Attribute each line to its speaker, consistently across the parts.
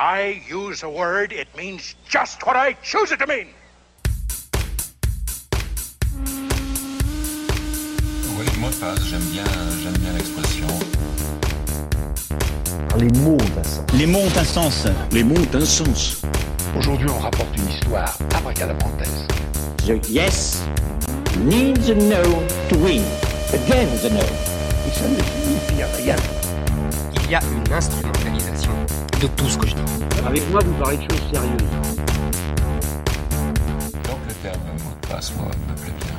Speaker 1: I use a word, it means just what I choose it to mean.
Speaker 2: Oui, le mot de passe, j'aime bien l'expression.
Speaker 3: Les mots ont un sens.
Speaker 4: Les mots ont un sens.
Speaker 5: Les mots ont un sens.
Speaker 6: Aujourd'hui, on rapporte une histoire abracadabrantesque.
Speaker 7: The yes needs a no to win. Again the no.
Speaker 3: Et ça ne signifie rien.
Speaker 8: Il y a une instrumentalisation de tout ce que je dis.
Speaker 3: Avec moi, vous parlez de choses sérieuses.
Speaker 2: Donc le terme mot de passe, moi, me plaît bien.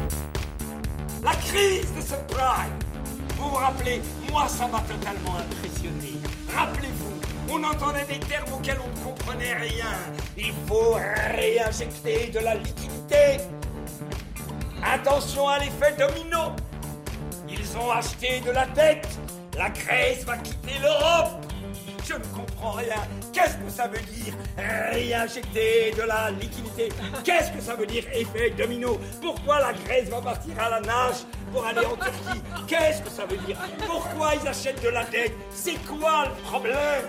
Speaker 9: La crise de subprime. Vous vous rappelez, moi ça m'a totalement impressionné. Rappelez-vous, on entendait des termes auxquels on ne comprenait rien. Il faut réinjecter de la liquidité. Attention à l'effet domino. Ils ont acheté de la dette. La Grèce va quitter l'Europe. Je ne comprends rien. Qu'est-ce que ça veut dire réinjecter de la liquidité? Qu'est-ce que ça veut dire effet domino? Pourquoi la Grèce va partir à la nage pour aller en Turquie? Qu'est-ce que ça veut dire? Pourquoi ils achètent de la dette? C'est quoi le problème?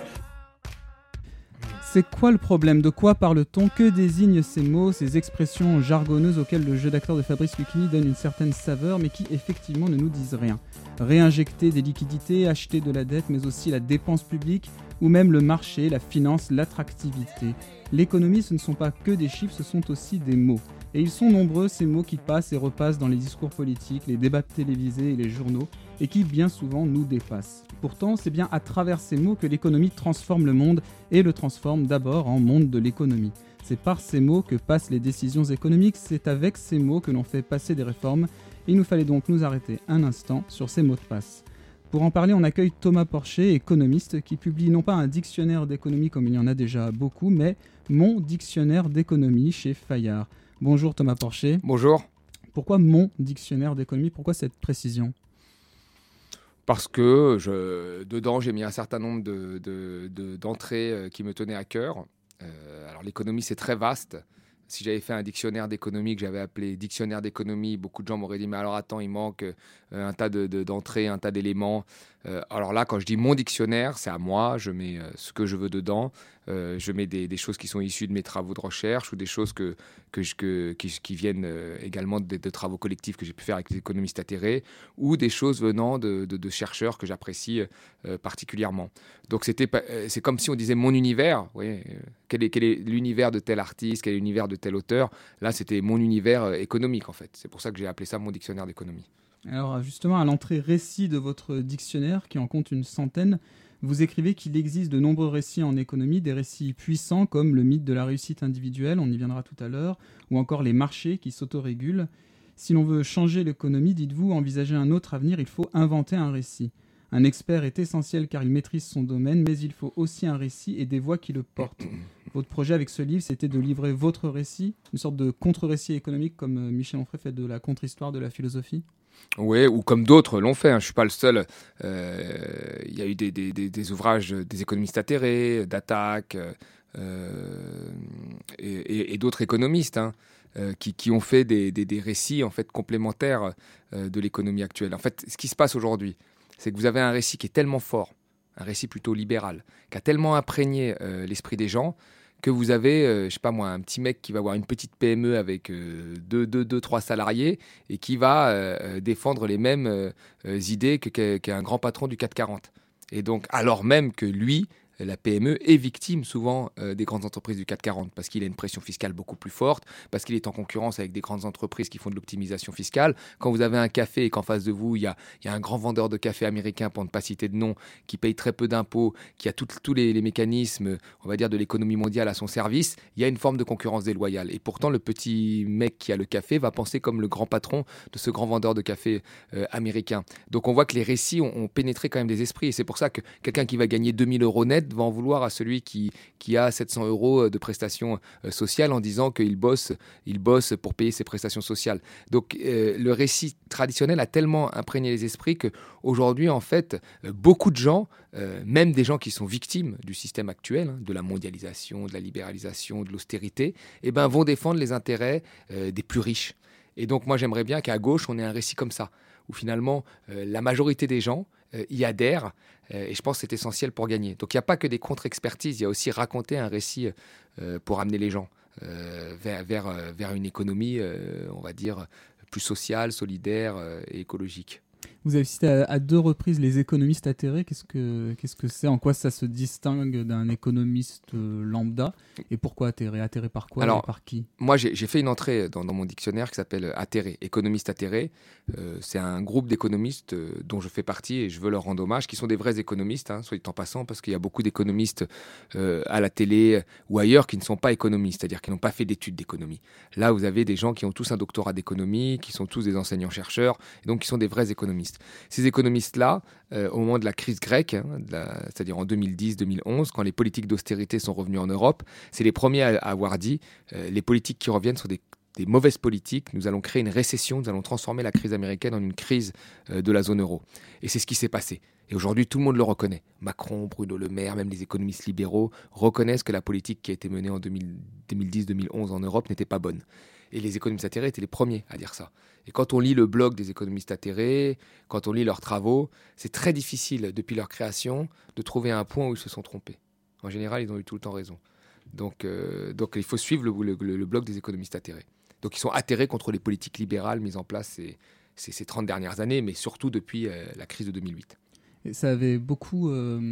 Speaker 10: C'est quoi le problème? De quoi parle-t-on? Que désignent ces mots, ces expressions jargonneuses auxquelles le jeu d'acteur de Fabrice Lucchini donne une certaine saveur, mais qui effectivement ne nous disent rien? Réinjecter des liquidités, acheter de la dette, mais aussi la dépense publique, ou même le marché, la finance, l'attractivité. L'économie, ce ne sont pas que des chiffres, ce sont aussi des mots. Et ils sont nombreux, ces mots qui passent et repassent dans les discours politiques, les débats télévisés et les journaux, et qui bien souvent nous dépassent. Pourtant, c'est bien à travers ces mots que l'économie transforme le monde, et le transforme d'abord en monde de l'économie. C'est par ces mots que passent les décisions économiques, c'est avec ces mots que l'on fait passer des réformes. Il nous fallait donc nous arrêter un instant sur ces mots de passe. Pour en parler, on accueille Thomas Porcher, économiste, qui publie non pas un dictionnaire d'économie comme il y en a déjà beaucoup, mais Mon dictionnaire d'économie chez Fayard. Bonjour Thomas Porcher.
Speaker 11: Bonjour.
Speaker 10: Pourquoi Mon dictionnaire d'économie? Pourquoi cette précision?
Speaker 11: Parce que dedans, j'ai mis un certain nombre d'entrées qui me tenaient à cœur. Alors l'économie, c'est très vaste. Si j'avais fait un dictionnaire d'économie que j'avais appelé dictionnaire d'économie, beaucoup de gens m'auraient dit « mais alors attends, il manque un tas d'entrées, un tas d'éléments ». Alors là, quand je dis mon dictionnaire, c'est à moi, je mets ce que je veux dedans. Je mets des choses qui sont issues de mes travaux de recherche ou des choses qui viennent également de travaux collectifs que j'ai pu faire avec des économistes atterrés ou des choses venant de chercheurs que j'apprécie particulièrement. Donc c'est comme si on disait mon univers. Quel est l'univers de tel artiste, quel est l'univers de tel auteur. Là, c'était mon univers économique en fait. C'est pour ça que j'ai appelé ça mon dictionnaire d'économie.
Speaker 10: Alors justement, à l'entrée récit de votre dictionnaire, qui en compte une centaine, vous écrivez qu'il existe de nombreux récits en économie, des récits puissants comme le mythe de la réussite individuelle, on y viendra tout à l'heure, ou encore les marchés qui s'autorégulent. Si l'on veut changer l'économie, dites-vous, envisager un autre avenir, il faut inventer un récit. Un expert est essentiel car il maîtrise son domaine, mais il faut aussi un récit et des voix qui le portent. Votre projet avec ce livre, c'était de livrer votre récit, une sorte de contre-récit économique comme Michel Onfray fait de la contre-histoire de la philosophie.
Speaker 11: Oui, ou comme d'autres l'ont fait. Je ne suis pas le seul. Il y a eu des ouvrages des économistes atterrés, d'Attaque et d'autres économistes qui ont fait des récits en fait, complémentaires de l'économie actuelle. En fait, ce qui se passe aujourd'hui, c'est que vous avez un récit qui est tellement fort, un récit plutôt libéral, qui a tellement imprégné l'esprit des gens que vous avez, je sais pas moi, un petit mec qui va avoir une petite PME avec 3 salariés et qui va défendre les mêmes idées qu'un grand patron du CAC 40. Et donc, alors même que lui, la PME est victime souvent des grandes entreprises du CAC 40 parce qu'il a une pression fiscale beaucoup plus forte, parce qu'il est en concurrence avec des grandes entreprises qui font de l'optimisation fiscale. Quand vous avez un café et qu'en face de vous, il y a un grand vendeur de café américain, pour ne pas citer de nom, qui paye très peu d'impôts, qui a tous les mécanismes, on va dire, de l'économie mondiale à son service, il y a une forme de concurrence déloyale. Et pourtant, le petit mec qui a le café va penser comme le grand patron de ce grand vendeur de café américain. Donc on voit que les récits ont pénétré quand même des esprits. Et c'est pour ça que quelqu'un qui va gagner 2000 € net va en vouloir à celui qui a 700 € de prestations sociales en disant qu'il bosse pour payer ses prestations sociales. Donc le récit traditionnel a tellement imprégné les esprits qu'aujourd'hui, en fait, beaucoup de gens, même des gens qui sont victimes du système actuel, de la mondialisation, de la libéralisation, de l'austérité, vont défendre les intérêts des plus riches. Et donc moi, j'aimerais bien qu'à gauche, on ait un récit comme ça, où finalement, la majorité des gens y adhèrent Et je pense que c'est essentiel pour gagner. Donc il n'y a pas que des contre-expertises, il y a aussi raconter un récit pour amener les gens vers une économie, on va dire, plus sociale, solidaire et écologique.
Speaker 10: Vous avez cité à 2 reprises les économistes atterrés. Qu'est-ce que c'est? En quoi ça se distingue d'un économiste lambda? Et pourquoi atterré? Atterré par quoi?
Speaker 11: Alors,
Speaker 10: et par qui?
Speaker 11: Moi, j'ai fait une entrée dans mon dictionnaire qui s'appelle atterré, économiste atterré. C'est un groupe d'économistes dont je fais partie et je veux leur rendre hommage, qui sont des vrais économistes, soit dit en passant, parce qu'il y a beaucoup d'économistes à la télé ou ailleurs qui ne sont pas économistes, c'est-à-dire qui n'ont pas fait d'études d'économie. Là, vous avez des gens qui ont tous un doctorat d'économie, qui sont tous des enseignants-chercheurs, et donc qui sont des vrais économistes. Ces économistes-là, au moment de la crise grecque, c'est-à-dire en 2010-2011, quand les politiques d'austérité sont revenues en Europe, c'est les premiers à avoir dit les politiques qui reviennent sont des mauvaises politiques, nous allons créer une récession, nous allons transformer la crise américaine en une crise de la zone euro. Et c'est ce qui s'est passé. Et aujourd'hui, tout le monde le reconnaît. Macron, Bruno Le Maire, même les économistes libéraux reconnaissent que la politique qui a été menée en 2010-2011 en Europe n'était pas bonne. Et les économistes atterrés étaient les premiers à dire ça. Et quand on lit le blog des économistes atterrés, quand on lit leurs travaux, c'est très difficile, depuis leur création, de trouver un point où ils se sont trompés. En général, ils ont eu tout le temps raison. Donc il faut suivre le blog des économistes atterrés. Donc ils sont atterrés contre les politiques libérales mises en place ces 30 dernières années, mais surtout depuis la crise de 2008.
Speaker 10: Et ça avait beaucoup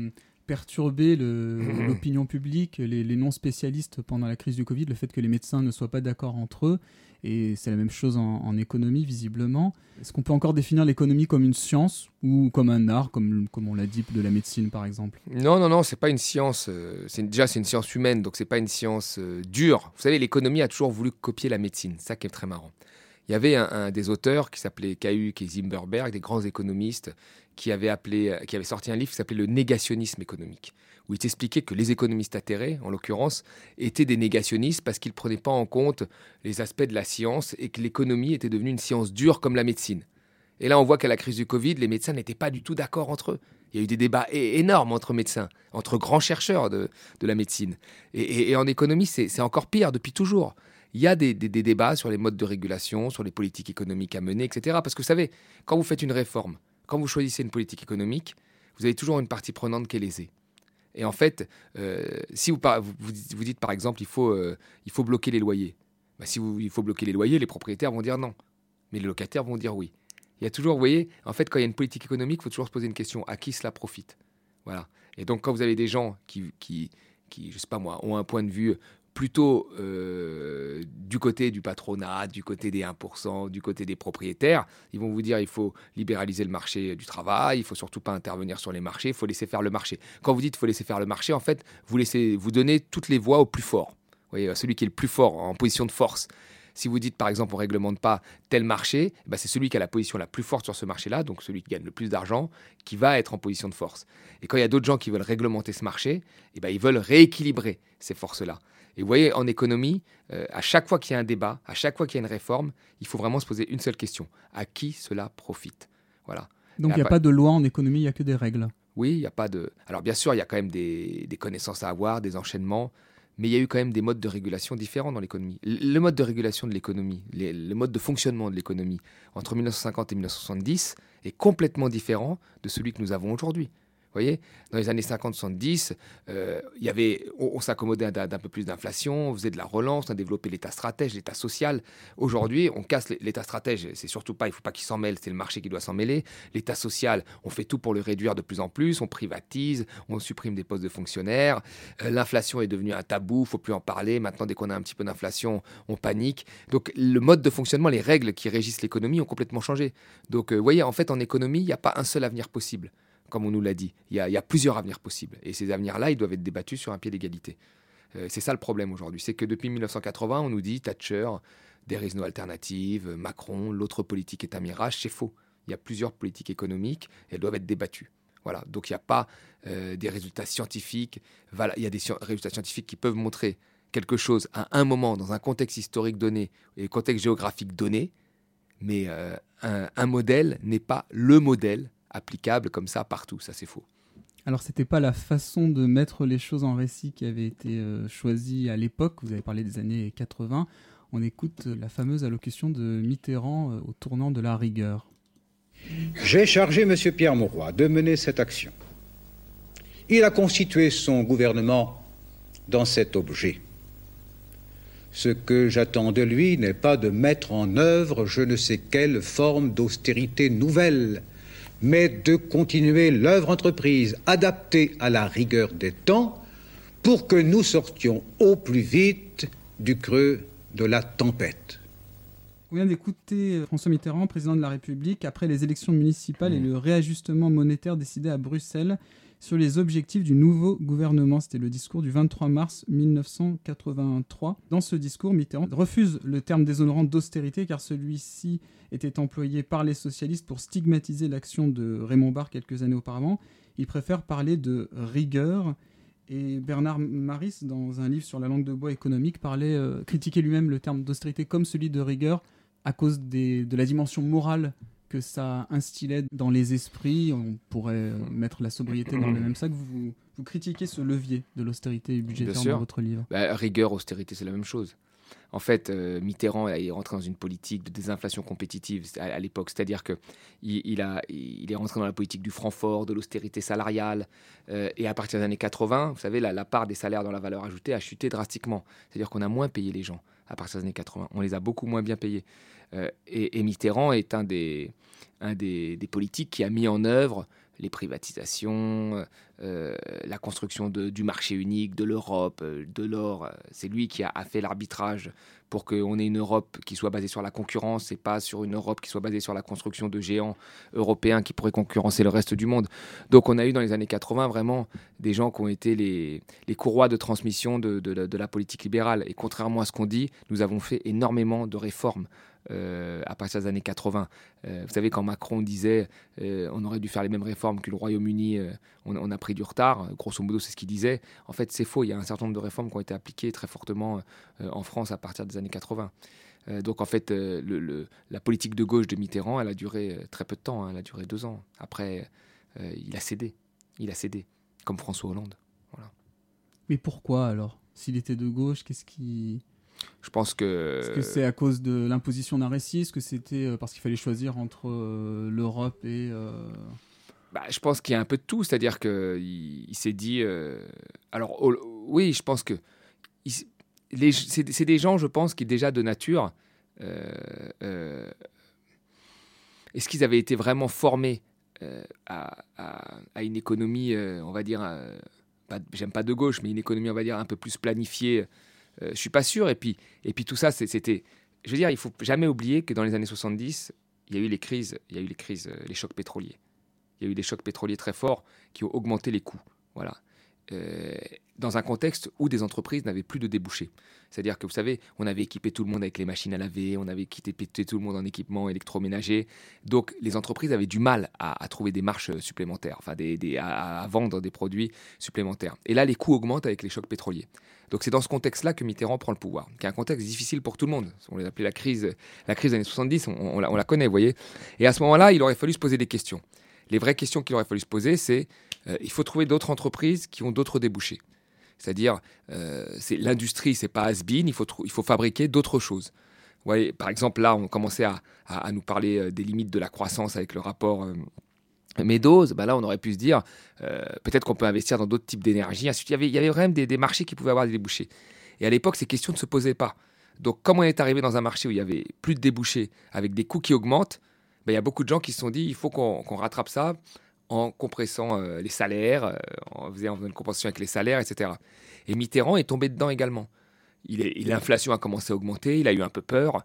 Speaker 10: perturbé l'opinion publique, les non-spécialistes pendant la crise du Covid, le fait que les médecins ne soient pas d'accord entre eux. Et c'est la même chose en économie, visiblement. Est-ce qu'on peut encore définir l'économie comme une science ou comme un art, comme on l'a dit de la médecine, par exemple? Non,
Speaker 11: c'est pas une science. C'est une science humaine, donc c'est pas une science dure. Vous savez, l'économie a toujours voulu copier la médecine. C'est ça qui est très marrant. Il y avait un des auteurs qui s'appelait Cahuck et Zimmerberg, des grands économistes, qui avait sorti un livre qui s'appelait Le négationnisme économique, où il t'expliquait que les économistes atterrés, en l'occurrence, étaient des négationnistes parce qu'ils ne prenaient pas en compte les aspects de la science et que l'économie était devenue une science dure comme la médecine. Et là, on voit qu'à la crise du Covid, les médecins n'étaient pas du tout d'accord entre eux. Il y a eu des débats énormes entre médecins, entre grands chercheurs de la médecine. Et en économie, c'est encore pire depuis toujours. Il y a des débats sur les modes de régulation, sur les politiques économiques à mener, etc. Parce que vous savez, quand vous faites une réforme, quand vous choisissez une politique économique, vous avez toujours une partie prenante qui est lésée. Et en fait, si vous dites par exemple il faut bloquer les loyers, il faut bloquer les loyers, les propriétaires vont dire non, mais les locataires vont dire oui. Il y a toujours, vous voyez, en fait, quand il y a une politique économique, il faut toujours se poser une question, à qui cela profite? Voilà. Et donc quand vous avez des gens qui je sais pas moi, ont un point de vue plutôt du côté du patronat, du côté des 1%, du côté des propriétaires, ils vont vous dire il faut libéraliser le marché du travail, il faut surtout pas intervenir sur les marchés, il faut laisser faire le marché. Quand vous dites il faut laisser faire le marché, en fait, vous donnez toutes les voix au plus fort. Vous voyez, celui qui est le plus fort, en position de force. Si vous dites par exemple on ne réglemente pas tel marché, c'est celui qui a la position la plus forte sur ce marché-là, donc celui qui gagne le plus d'argent, qui va être en position de force. Et quand il y a d'autres gens qui veulent réglementer ce marché, ils veulent rééquilibrer ces forces-là. Et vous voyez, en économie, à chaque fois qu'il y a un débat, à chaque fois qu'il y a une réforme, il faut vraiment se poser une seule question. À qui cela profite? Voilà.
Speaker 10: Donc il n'y a pas de loi en économie, il n'y a que des règles.
Speaker 11: Oui, il n'y a pas de... Alors bien sûr, il y a quand même des connaissances à avoir, des enchaînements, mais il y a eu quand même des modes de régulation différents dans l'économie. Le mode de régulation de l'économie, le mode de fonctionnement de l'économie, entre 1950 et 1970, est complètement différent de celui que nous avons aujourd'hui. Vous voyez, dans les années 50-70, on s'accommodait d'un peu plus d'inflation, on faisait de la relance, on a développé l'État stratège, l'État social. Aujourd'hui, on casse l'État stratège, c'est surtout pas, il ne faut pas qu'il s'en mêle, c'est le marché qui doit s'en mêler. L'État social, on fait tout pour le réduire de plus en plus, on privatise, on supprime des postes de fonctionnaires. L'inflation est devenue un tabou, il ne faut plus en parler. Maintenant, dès qu'on a un petit peu d'inflation, on panique. Donc, le mode de fonctionnement, les règles qui régissent l'économie ont complètement changé. Donc, vous voyez, en fait, en économie, il n'y a pas un seul avenir possible. Comme on nous l'a dit, il y a plusieurs avenirs possibles. Et ces avenirs-là, ils doivent être débattus sur un pied d'égalité. C'est ça le problème aujourd'hui. C'est que depuis 1980, on nous dit Thatcher, there is no alternative, Macron, l'autre politique est un mirage. C'est faux. Il y a plusieurs politiques économiques et elles doivent être débattues. Voilà. Donc il n'y a pas des résultats scientifiques. Voilà. Il y a des résultats scientifiques qui peuvent montrer quelque chose à un moment, dans un contexte historique donné et contexte géographique donné. Mais un modèle n'est pas le modèle applicable comme ça partout, ça c'est faux.
Speaker 10: Alors c'était pas la façon de mettre les choses en récit qui avait été choisie à l'époque, vous avez parlé des années 80, on écoute la fameuse allocution de Mitterrand au tournant de la rigueur.
Speaker 4: J'ai chargé M. Pierre Mauroy de mener cette action. Il a constitué son gouvernement dans cet objet. Ce que j'attends de lui n'est pas de mettre en œuvre je ne sais quelle forme d'austérité nouvelle, mais de continuer l'œuvre entreprise, adaptée à la rigueur des temps, pour que nous sortions au plus vite du creux de la tempête.
Speaker 10: On vient d'écouter François Mitterrand, président de la République, après les élections municipales et le réajustement monétaire décidé à Bruxelles sur les objectifs du nouveau gouvernement. C'était le discours du 23 mars 1983. Dans ce discours, Mitterrand refuse le terme déshonorant d'austérité car celui-ci était employé par les socialistes pour stigmatiser l'action de Raymond Barre quelques années auparavant. Il préfère parler de rigueur. Et Bernard Maris, dans un livre sur la langue de bois économique, critiquait lui-même le terme d'austérité comme celui de rigueur à cause de la dimension morale que ça instillait dans les esprits. On pourrait mettre la sobriété dans le même sac. Vous critiquez ce levier de l'austérité budgétaire dans votre livre.
Speaker 11: Rigueur, austérité, c'est la même chose. En fait, Mitterrand est rentré dans une politique de désinflation compétitive à l'époque. C'est-à-dire qu'il est rentré dans la politique du franc fort, de l'austérité salariale. Et à partir des années 80, vous savez, la part des salaires dans la valeur ajoutée a chuté drastiquement. C'est-à-dire qu'on a moins payé les gens à partir des années 80. On les a beaucoup moins bien payés. Et Mitterrand est un des politiques qui a mis en œuvre les privatisations, la construction du marché unique, de l'Europe, de l'or. C'est lui qui a fait l'arbitrage pour qu'on ait une Europe qui soit basée sur la concurrence et pas sur une Europe qui soit basée sur la construction de géants européens qui pourraient concurrencer le reste du monde. Donc on a eu dans les années 80 vraiment des gens qui ont été les courroies de transmission de la politique libérale. Et contrairement à ce qu'on dit, nous avons fait énormément de réformes à partir des années 80. Vous savez, quand Macron disait on aurait dû faire les mêmes réformes que le Royaume-Uni, on a pris du retard, grosso modo c'est ce qu'il disait. En fait c'est faux, il y a un certain nombre de réformes qui ont été appliquées très fortement en France à partir des années 80. Donc en fait la politique de gauche de Mitterrand, elle a duré très peu de temps, elle a duré 2 ans. Après il a cédé, comme François Hollande. Voilà.
Speaker 10: Mais pourquoi alors ? S'il était de gauche, qu'est-ce qui...
Speaker 11: Je pense que...
Speaker 10: Est-ce que c'est à cause de l'imposition d'un récit ? Est-ce que c'était parce qu'il fallait choisir entre l'Europe et...
Speaker 11: je pense qu'il y a un peu de tout. C'est-à-dire qu'il s'est dit... oui, je pense que... C'est des gens, je pense, qui déjà de nature... Est-ce qu'ils avaient été vraiment formés à une économie, on va dire... j'aime pas de gauche, mais une économie, on va dire, un peu plus planifiée. Je suis pas sûr. Et puis tout ça, c'était... Je veux dire, il faut jamais oublier que dans les années 70, il y a eu les crises, les chocs pétroliers. Il y a eu des chocs pétroliers très forts qui ont augmenté les coûts. Voilà. Dans un contexte où des entreprises n'avaient plus de débouchés. C'est-à-dire que, vous savez, on avait équipé tout le monde avec les machines à laver, on avait équipé tout le monde en équipement électroménager. Donc, les entreprises avaient du mal à trouver des marges supplémentaires, enfin, à vendre des produits supplémentaires. Et là, les coûts augmentent avec les chocs pétroliers. Donc, c'est dans ce contexte-là que Mitterrand prend le pouvoir, qui est un contexte difficile pour tout le monde. On les appelait la crise des années 70, on la connaît, vous voyez. Et à ce moment-là, il aurait fallu se poser des questions. Les vraies questions qu'il aurait fallu se poser, c'est il faut trouver d'autres entreprises qui ont d'autres débouchés. C'est-à-dire, l'industrie, c'est pas has-been, il faut fabriquer d'autres choses. Vous voyez, par exemple, là, on commençait à nous parler des limites de la croissance avec le rapport Meadows. Là, on aurait pu se dire, peut-être qu'on peut investir dans d'autres types d'énergie. Ensuite, il y avait vraiment des marchés qui pouvaient avoir des débouchés. Et à l'époque, ces questions ne se posaient pas. Donc, comme on est arrivé dans un marché où il y avait plus de débouchés, avec des coûts qui augmentent, il y a beaucoup de gens qui se sont dit, il faut qu'on rattrape ça en compressant les salaires, en faisant une compensation avec les salaires, etc. Et Mitterrand est tombé dedans également. L'inflation a commencé à augmenter, il a eu un peu peur.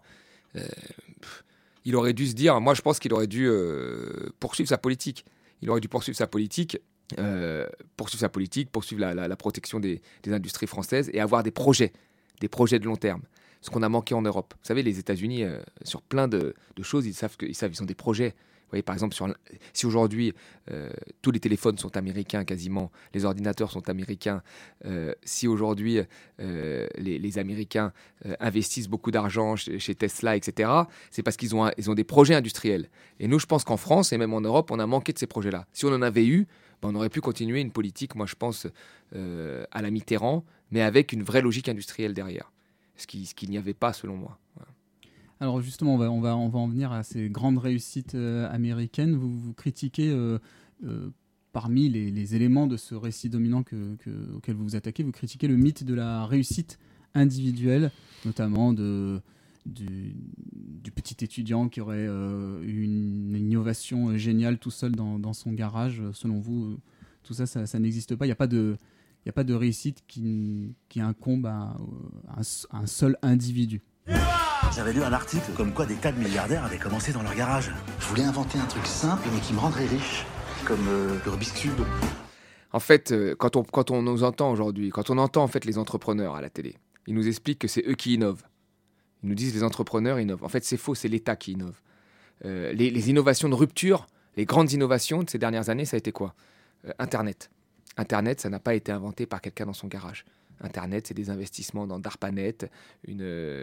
Speaker 11: Il aurait dû se dire, moi je pense qu'il aurait dû poursuivre sa politique. Il aurait dû poursuivre sa politique, poursuivre la protection des industries françaises et avoir des projets de long terme. Ce qu'on a manqué en Europe. Vous savez, les États-Unis, sur plein de choses, ils ont des projets. Vous voyez, par exemple, si aujourd'hui, tous les téléphones sont américains quasiment, les ordinateurs sont américains, si aujourd'hui, les Américains investissent beaucoup d'argent chez Tesla, etc., c'est parce qu'ils ont des projets industriels. Et nous, je pense qu'en France, et même en Europe, on a manqué de ces projets-là. Si on en avait eu, on aurait pu continuer une politique, moi je pense, à la Mitterrand, mais avec une vraie logique industrielle derrière. Ce qu'il n'y avait pas, selon moi. Voilà.
Speaker 10: Alors justement, on va en venir à ces grandes réussites américaines. Vous critiquez parmi les éléments de ce récit dominant auquel vous vous attaquez, vous critiquez le mythe de la réussite individuelle, notamment du petit étudiant qui aurait eu une innovation géniale tout seul dans son garage. Selon vous, tout ça n'existe pas. Il n'y a pas de réussite qui incombe à un seul individu.
Speaker 5: J'avais lu un article comme quoi des tas de milliardaires avaient commencé dans leur garage. Je voulais inventer un truc simple mais qui me rendrait riche, comme le Rubik's Cube.
Speaker 11: En fait, quand on nous entend aujourd'hui, quand on entend en fait les entrepreneurs à la télé, ils nous expliquent que c'est eux qui innovent. Ils nous disent les entrepreneurs innovent. En fait, c'est faux, c'est l'État qui innove. Les innovations de rupture, les grandes innovations de ces dernières années, ça a été quoi ? Internet. Internet, ça n'a pas été inventé par quelqu'un dans son garage. Internet, c'est des investissements dans DARPANET, une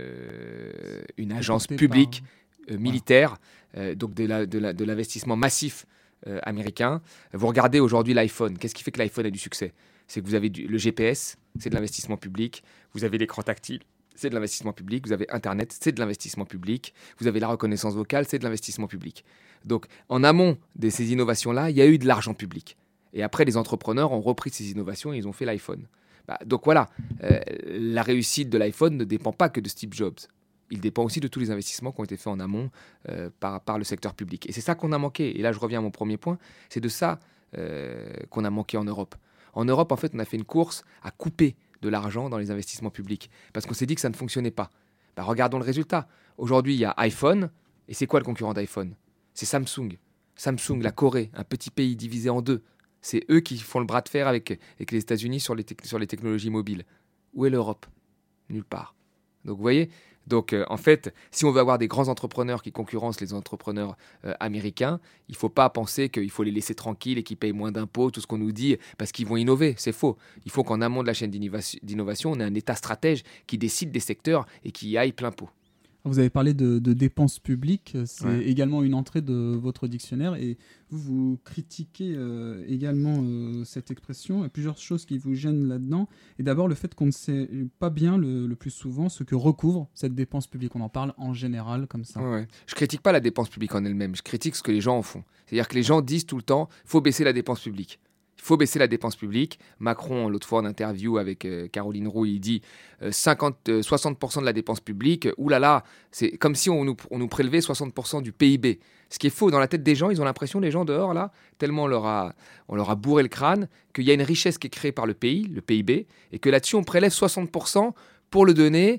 Speaker 11: agence publique militaire, donc de l'investissement massif américain. Vous regardez aujourd'hui l'iPhone. Qu'est-ce qui fait que l'iPhone a du succès ? C'est que vous avez le GPS, c'est de l'investissement public. Vous avez l'écran tactile, c'est de l'investissement public. Vous avez Internet, c'est de l'investissement public. Vous avez la reconnaissance vocale, c'est de l'investissement public. Donc, en amont de ces innovations-là, il y a eu de l'argent public. Et après, les entrepreneurs ont repris ces innovations et ils ont fait l'iPhone. Donc voilà, la réussite de l'iPhone ne dépend pas que de Steve Jobs. Il dépend aussi de tous les investissements qui ont été faits en amont par le secteur public. Et c'est ça qu'on a manqué. Et là, je reviens à mon premier point. C'est de ça qu'on a manqué en Europe. En Europe, en fait, on a fait une course à couper de l'argent dans les investissements publics. Parce qu'on s'est dit que ça ne fonctionnait pas. Regardons le résultat. Aujourd'hui, il y a iPhone. Et c'est quoi le concurrent d'iPhone ? C'est Samsung. Samsung, la Corée, un petit pays divisé en deux. C'est eux qui font le bras de fer avec les États-Unis sur les technologies mobiles. Où est l'Europe ? Nulle part. Donc, vous voyez ? Donc, en fait, si on veut avoir des grands entrepreneurs qui concurrencent les entrepreneurs américains, il ne faut pas penser qu'il faut les laisser tranquilles et qu'ils payent moins d'impôts, tout ce qu'on nous dit, parce qu'ils vont innover. C'est faux. Il faut qu'en amont de la chaîne d'innovation, on ait un État stratège qui décide des secteurs et qui y aille plein pot.
Speaker 10: Vous avez parlé de dépenses publiques, c'est également une entrée de votre dictionnaire et vous critiquez également cette expression. Il y a plusieurs choses qui vous gênent là-dedans. Et d'abord, le fait qu'on ne sait pas bien le plus souvent ce que recouvre cette dépense publique. On en parle en général comme ça.
Speaker 11: Ouais. Je ne critique pas la dépense publique en elle-même, je critique ce que les gens en font. C'est-à-dire que les gens disent tout le temps « il faut baisser la dépense publique ». Il faut baisser la dépense publique. Macron, l'autre fois en interview avec Caroline Roux, il dit 60% de la dépense publique. Ouh là là, c'est comme si on nous prélevait 60% du PIB. Ce qui est faux. Dans la tête des gens, ils ont l'impression, les gens dehors, là, tellement on leur a bourré le crâne, qu'il y a une richesse qui est créée par le pays, le PIB, et que là-dessus, on prélève 60% pour le donner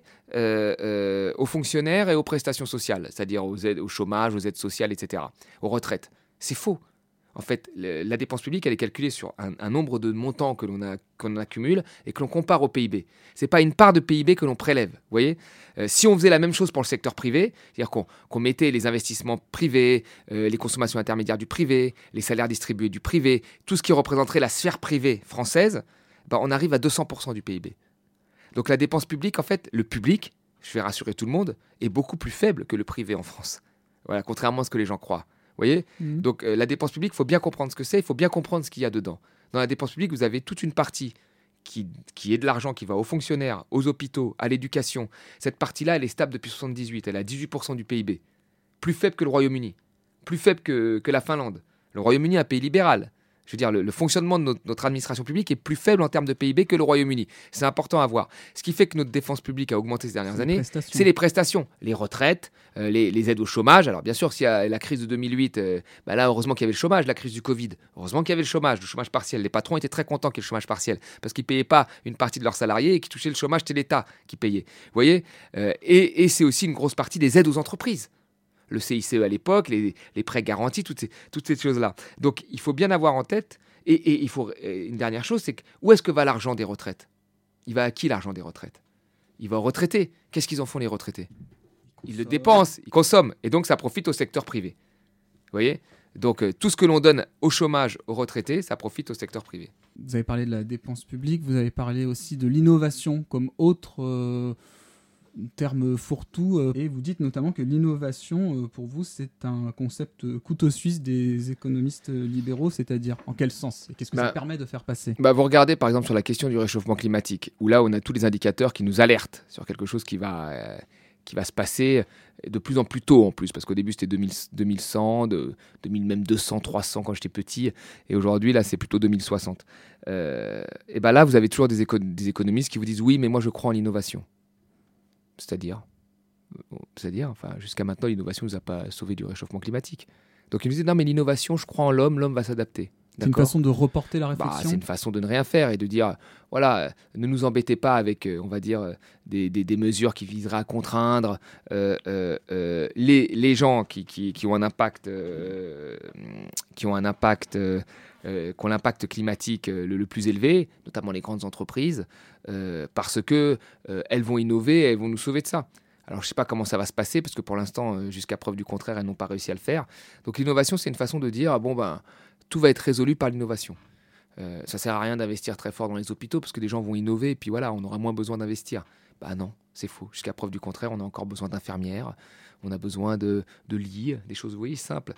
Speaker 11: aux fonctionnaires et aux prestations sociales, c'est-à-dire aux aides au chômage, aux aides sociales, etc., aux retraites. C'est faux. En fait, la dépense publique, elle est calculée sur un nombre de montants que l'on accumule et que l'on compare au PIB. Ce n'est pas une part de PIB que l'on prélève. Vous voyez, si on faisait la même chose pour le secteur privé, c'est-à-dire qu'on mettait les investissements privés, les consommations intermédiaires du privé, les salaires distribués du privé, tout ce qui représenterait la sphère privée française, on arrive à 200% du PIB. Donc la dépense publique, en fait, le public, je vais rassurer tout le monde, est beaucoup plus faible que le privé en France. Voilà, contrairement à ce que les gens croient. Vous voyez ? Donc la dépense publique, il faut bien comprendre ce que c'est, il faut bien comprendre ce qu'il y a dedans. Dans la dépense publique, vous avez toute une partie qui est de l'argent qui va aux fonctionnaires, aux hôpitaux, à l'éducation. Cette partie-là, elle est stable depuis 1978, elle a 18% du PIB. Plus faible que le Royaume-Uni, plus faible que la Finlande. Le Royaume-Uni est un pays libéral. Je veux dire, le fonctionnement de notre administration publique est plus faible en termes de PIB que le Royaume-Uni. C'est important à voir. Ce qui fait que notre dépense publique a augmenté ces dernières années, c'est les prestations, les retraites, les aides au chômage. Alors bien sûr, s'il y a la crise de 2008, là, heureusement qu'il y avait le chômage, la crise du Covid. Heureusement qu'il y avait le chômage partiel. Les patrons étaient très contents qu'il y ait le chômage partiel parce qu'ils ne payaient pas une partie de leurs salariés et qui touchaient le chômage, c'était l'État qui payait. Vous voyez, et c'est aussi une grosse partie des aides aux entreprises. Le CICE à l'époque, les prêts garantis, toutes ces choses-là. Donc, il faut bien avoir en tête, et il faut une dernière chose, c'est où est-ce que va l'argent des retraites ? Il va à qui l'argent des retraites ? Il va aux retraités. Qu'est-ce qu'ils en font les retraités ? Ils le dépensent, ils consomment, et donc ça profite au secteur privé. Vous voyez ? Donc, tout ce que l'on donne au chômage, aux retraités, ça profite au secteur privé.
Speaker 10: Vous avez parlé de la dépense publique, vous avez parlé aussi de l'innovation comme autre... terme fourre-tout, et vous dites notamment que l'innovation, pour vous, c'est un concept couteau suisse des économistes libéraux, c'est-à-dire en quel sens ? Et qu'est-ce que ça permet de faire passer ?
Speaker 11: Vous regardez par exemple sur la question du réchauffement climatique, où là on a tous les indicateurs qui nous alertent sur quelque chose qui va qui va se passer de plus en plus tôt en plus, parce qu'au début c'était 2100, 2000 même 200, 300 quand j'étais petit, et aujourd'hui là c'est plutôt 2060. Et ben là vous avez toujours des économistes qui vous disent oui mais moi je crois en l'innovation. C'est-à-dire, enfin jusqu'à maintenant l'innovation nous a pas sauvé du réchauffement climatique. Donc ils me disaient non mais l'innovation je crois en l'homme va s'adapter.
Speaker 10: C'est une façon de reporter la réflexion.
Speaker 11: C'est une façon de ne rien faire et de dire, voilà, ne nous embêtez pas avec, on va dire, des mesures qui viseraient à contraindre les gens qui ont un impact, qui ont l'impact climatique le plus élevé, notamment les grandes entreprises, parce que elles vont innover, elles vont nous sauver de ça. Alors, je ne sais pas comment ça va se passer, parce que pour l'instant, jusqu'à preuve du contraire, elles n'ont pas réussi à le faire. Donc, l'innovation, c'est une façon de dire, tout va être résolu par l'innovation. Ça ne sert à rien d'investir très fort dans les hôpitaux, parce que des gens vont innover, et puis voilà, on aura moins besoin d'investir. Non, c'est faux. Jusqu'à preuve du contraire, on a encore besoin d'infirmières, on a besoin de lits, des choses, vous voyez, simples.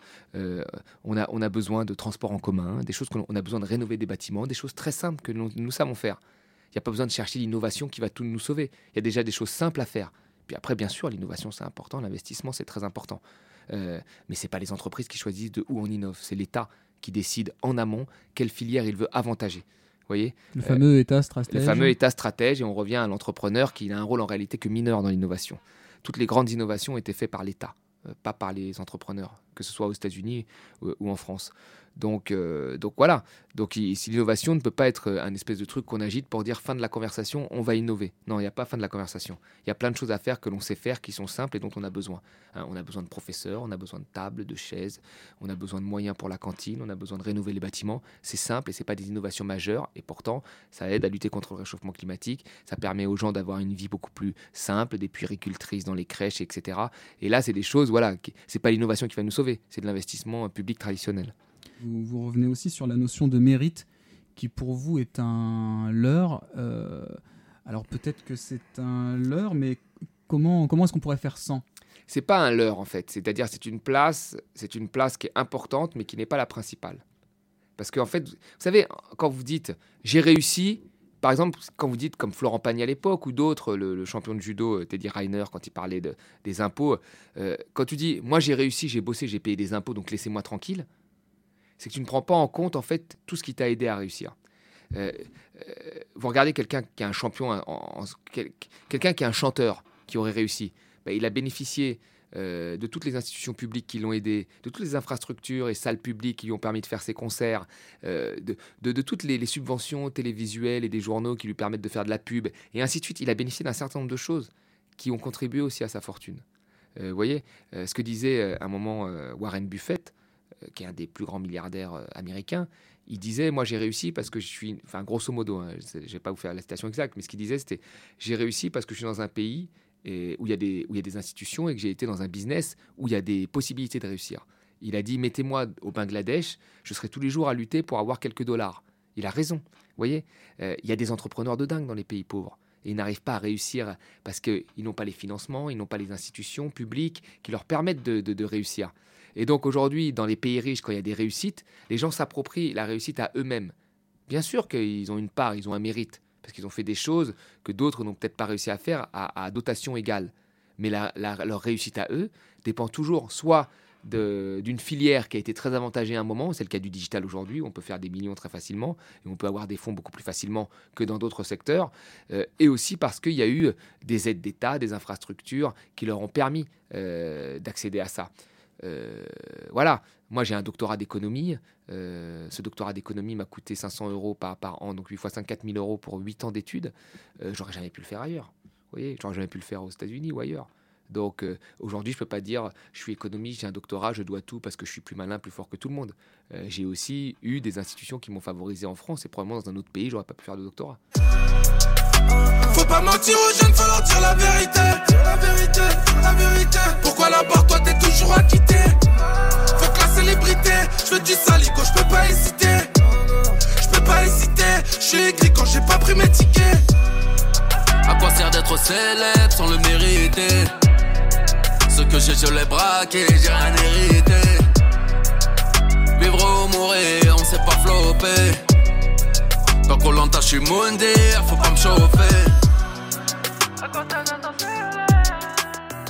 Speaker 11: On a besoin de transports en commun, des choses qu'on a besoin de rénover des bâtiments, des choses très simples que nous savons faire. Il n'y a pas besoin de chercher l'innovation qui va tout nous sauver. Il y a déjà des choses simples à faire. Puis après, bien sûr, l'innovation, c'est important, l'investissement, c'est très important. Mais ce n'est pas les entreprises qui choisissent de où on innove, c'est l'État qui décide en amont quelle filière il veut avantager. Vous voyez,
Speaker 10: le fameux État stratège.
Speaker 11: Le fameux État stratège, et on revient à l'entrepreneur qui a un rôle en réalité que mineur dans l'innovation. Toutes les grandes innovations ont été faites par l'État, pas par les entrepreneurs, que ce soit aux États-Unis ou en France. Donc voilà. Donc si l'innovation ne peut pas être un espèce de truc qu'on agite pour dire fin de la conversation, on va innover. Non, il n'y a pas fin de la conversation. Il y a plein de choses à faire que l'on sait faire, qui sont simples et dont on a besoin. On a besoin de professeurs, on a besoin de tables, de chaises, on a besoin de moyens pour la cantine, on a besoin de rénover les bâtiments. C'est simple et c'est pas des innovations majeures. Et pourtant, ça aide à lutter contre le réchauffement climatique. Ça permet aux gens d'avoir une vie beaucoup plus simple, des puéricultrices dans les crèches, etc. Et là, c'est des choses, voilà, c'est pas l'innovation qui va nous sauver, c'est de l'investissement public traditionnel.
Speaker 10: Vous revenez aussi sur la notion de mérite qui pour vous est un leurre. Alors peut-être que c'est un leurre, mais comment est-ce qu'on pourrait faire sans ?
Speaker 11: C'est pas un leurre en fait, c'est-à-dire c'est une place qui est importante mais qui n'est pas la principale. Parce qu'en fait, vous savez, quand vous dites j'ai réussi, par exemple quand vous dites comme Florent Pagny à l'époque ou d'autres, le champion de judo Teddy Riner quand il parlait des impôts, quand tu dis moi j'ai réussi, j'ai bossé, j'ai payé des impôts donc laissez-moi tranquille, c'est que tu ne prends pas en compte en fait tout ce qui t'a aidé à réussir. Vous regardez quelqu'un qui est un champion, quelqu'un qui est un chanteur qui aurait réussi, il a bénéficié de toutes les institutions publiques qui l'ont aidé, de toutes les infrastructures et salles publiques qui lui ont permis de faire ses concerts, de toutes les subventions télévisuelles et des journaux qui lui permettent de faire de la pub, et ainsi de suite. Il a bénéficié d'un certain nombre de choses qui ont contribué aussi à sa fortune. Vous voyez, ce que disait à un moment Warren Buffett, qui est un des plus grands milliardaires américains, il disait, moi j'ai réussi parce que je suis, enfin grosso modo, je ne vais pas vous faire la citation exacte, mais ce qu'il disait c'était, j'ai réussi parce que je suis dans un pays où il y a des institutions et que j'ai été dans un business où il y a des possibilités de réussir. Il a dit, mettez-moi au Bangladesh, je serai tous les jours à lutter pour avoir quelques dollars. Il a raison, vous voyez, il y a des entrepreneurs de dingue dans les pays pauvres. Et ils n'arrivent pas à réussir parce qu'ils n'ont pas les financements, ils n'ont pas les institutions publiques qui leur permettent de réussir. Et donc aujourd'hui, dans les pays riches, quand il y a des réussites, les gens s'approprient la réussite à eux-mêmes. Bien sûr qu'ils ont une part, ils ont un mérite, parce qu'ils ont fait des choses que d'autres n'ont peut-être pas réussi à faire à dotation égale. Mais leur réussite à eux dépend toujours soit d'une filière qui a été très avantagée à un moment, c'est le cas du digital aujourd'hui, où on peut faire des millions très facilement, et on peut avoir des fonds beaucoup plus facilement que dans d'autres secteurs, et aussi parce qu'il y a eu des aides d'État, des infrastructures qui leur ont permis d'accéder à ça. Voilà, moi j'ai un doctorat d'économie, ce doctorat d'économie m'a coûté 500 € par an, donc 8 x 5, 4 000 € pour 8 ans d'études. J'aurais jamais pu le faire ailleurs, vous voyez, j'aurais jamais pu le faire aux États-Unis ou ailleurs. Donc aujourd'hui je peux pas dire je suis économiste, j'ai un doctorat, je dois tout parce que je suis plus malin, plus fort que tout le monde. J'ai aussi eu des institutions qui m'ont favorisé en France, et probablement dans un autre pays j'aurais pas pu faire de doctorat.
Speaker 12: Faut pas mentir aux jeunes, faut leur dire la vérité. La vérité, la vérité. Pourquoi là-bas, toi t'es toujours acquitté? Faut que la célébrité, je veux du salico, je peux pas hésiter. Je peux pas hésiter, je suis aigri quand j'ai pas pris mes tickets. À quoi sert d'être célèbre sans le mériter? Ce que j'ai, je l'ai braqué, j'ai rien hérité. Vivre ou mourir, on sait pas flopper. Tant qu'on l'entend, je suis mondé, faut pas me chauffer.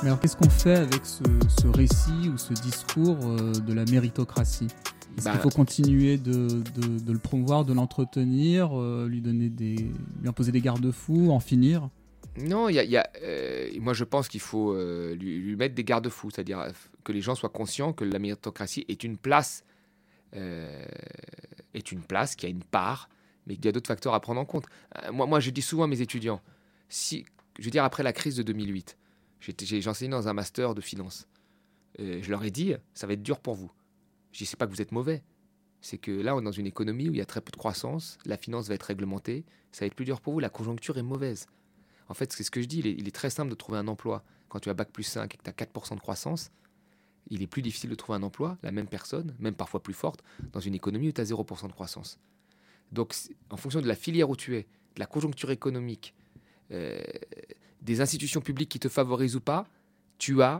Speaker 10: Mais alors, qu'est-ce qu'on fait avec ce récit ou ce discours de la méritocratie ? Est-ce qu'il faut continuer de le promouvoir, de l'entretenir, lui imposer des garde-fous, en finir ?
Speaker 11: Non, moi je pense qu'il faut lui mettre des garde-fous, c'est-à-dire que les gens soient conscients que la méritocratie est une place qui a une part, mais qu'il y a d'autres facteurs à prendre en compte. Moi je dis souvent à mes étudiants, après la crise de 2008, j'enseignais dans un master de finance. Je leur ai dit, ça va être dur pour vous. Je dis, c'est pas que vous êtes mauvais, c'est que là on est dans une économie où il y a très peu de croissance, la finance va être réglementée, ça va être plus dur pour vous, la conjoncture est mauvaise. En fait, c'est ce que je dis, il est très simple de trouver un emploi. Quand tu as Bac+5 et que tu as 4% de croissance, il est plus difficile de trouver un emploi, la même personne, même parfois plus forte, dans une économie où tu as 0% de croissance. Donc, en fonction de la filière où tu es, de la conjoncture économique, des institutions publiques qui te favorisent ou pas, tu as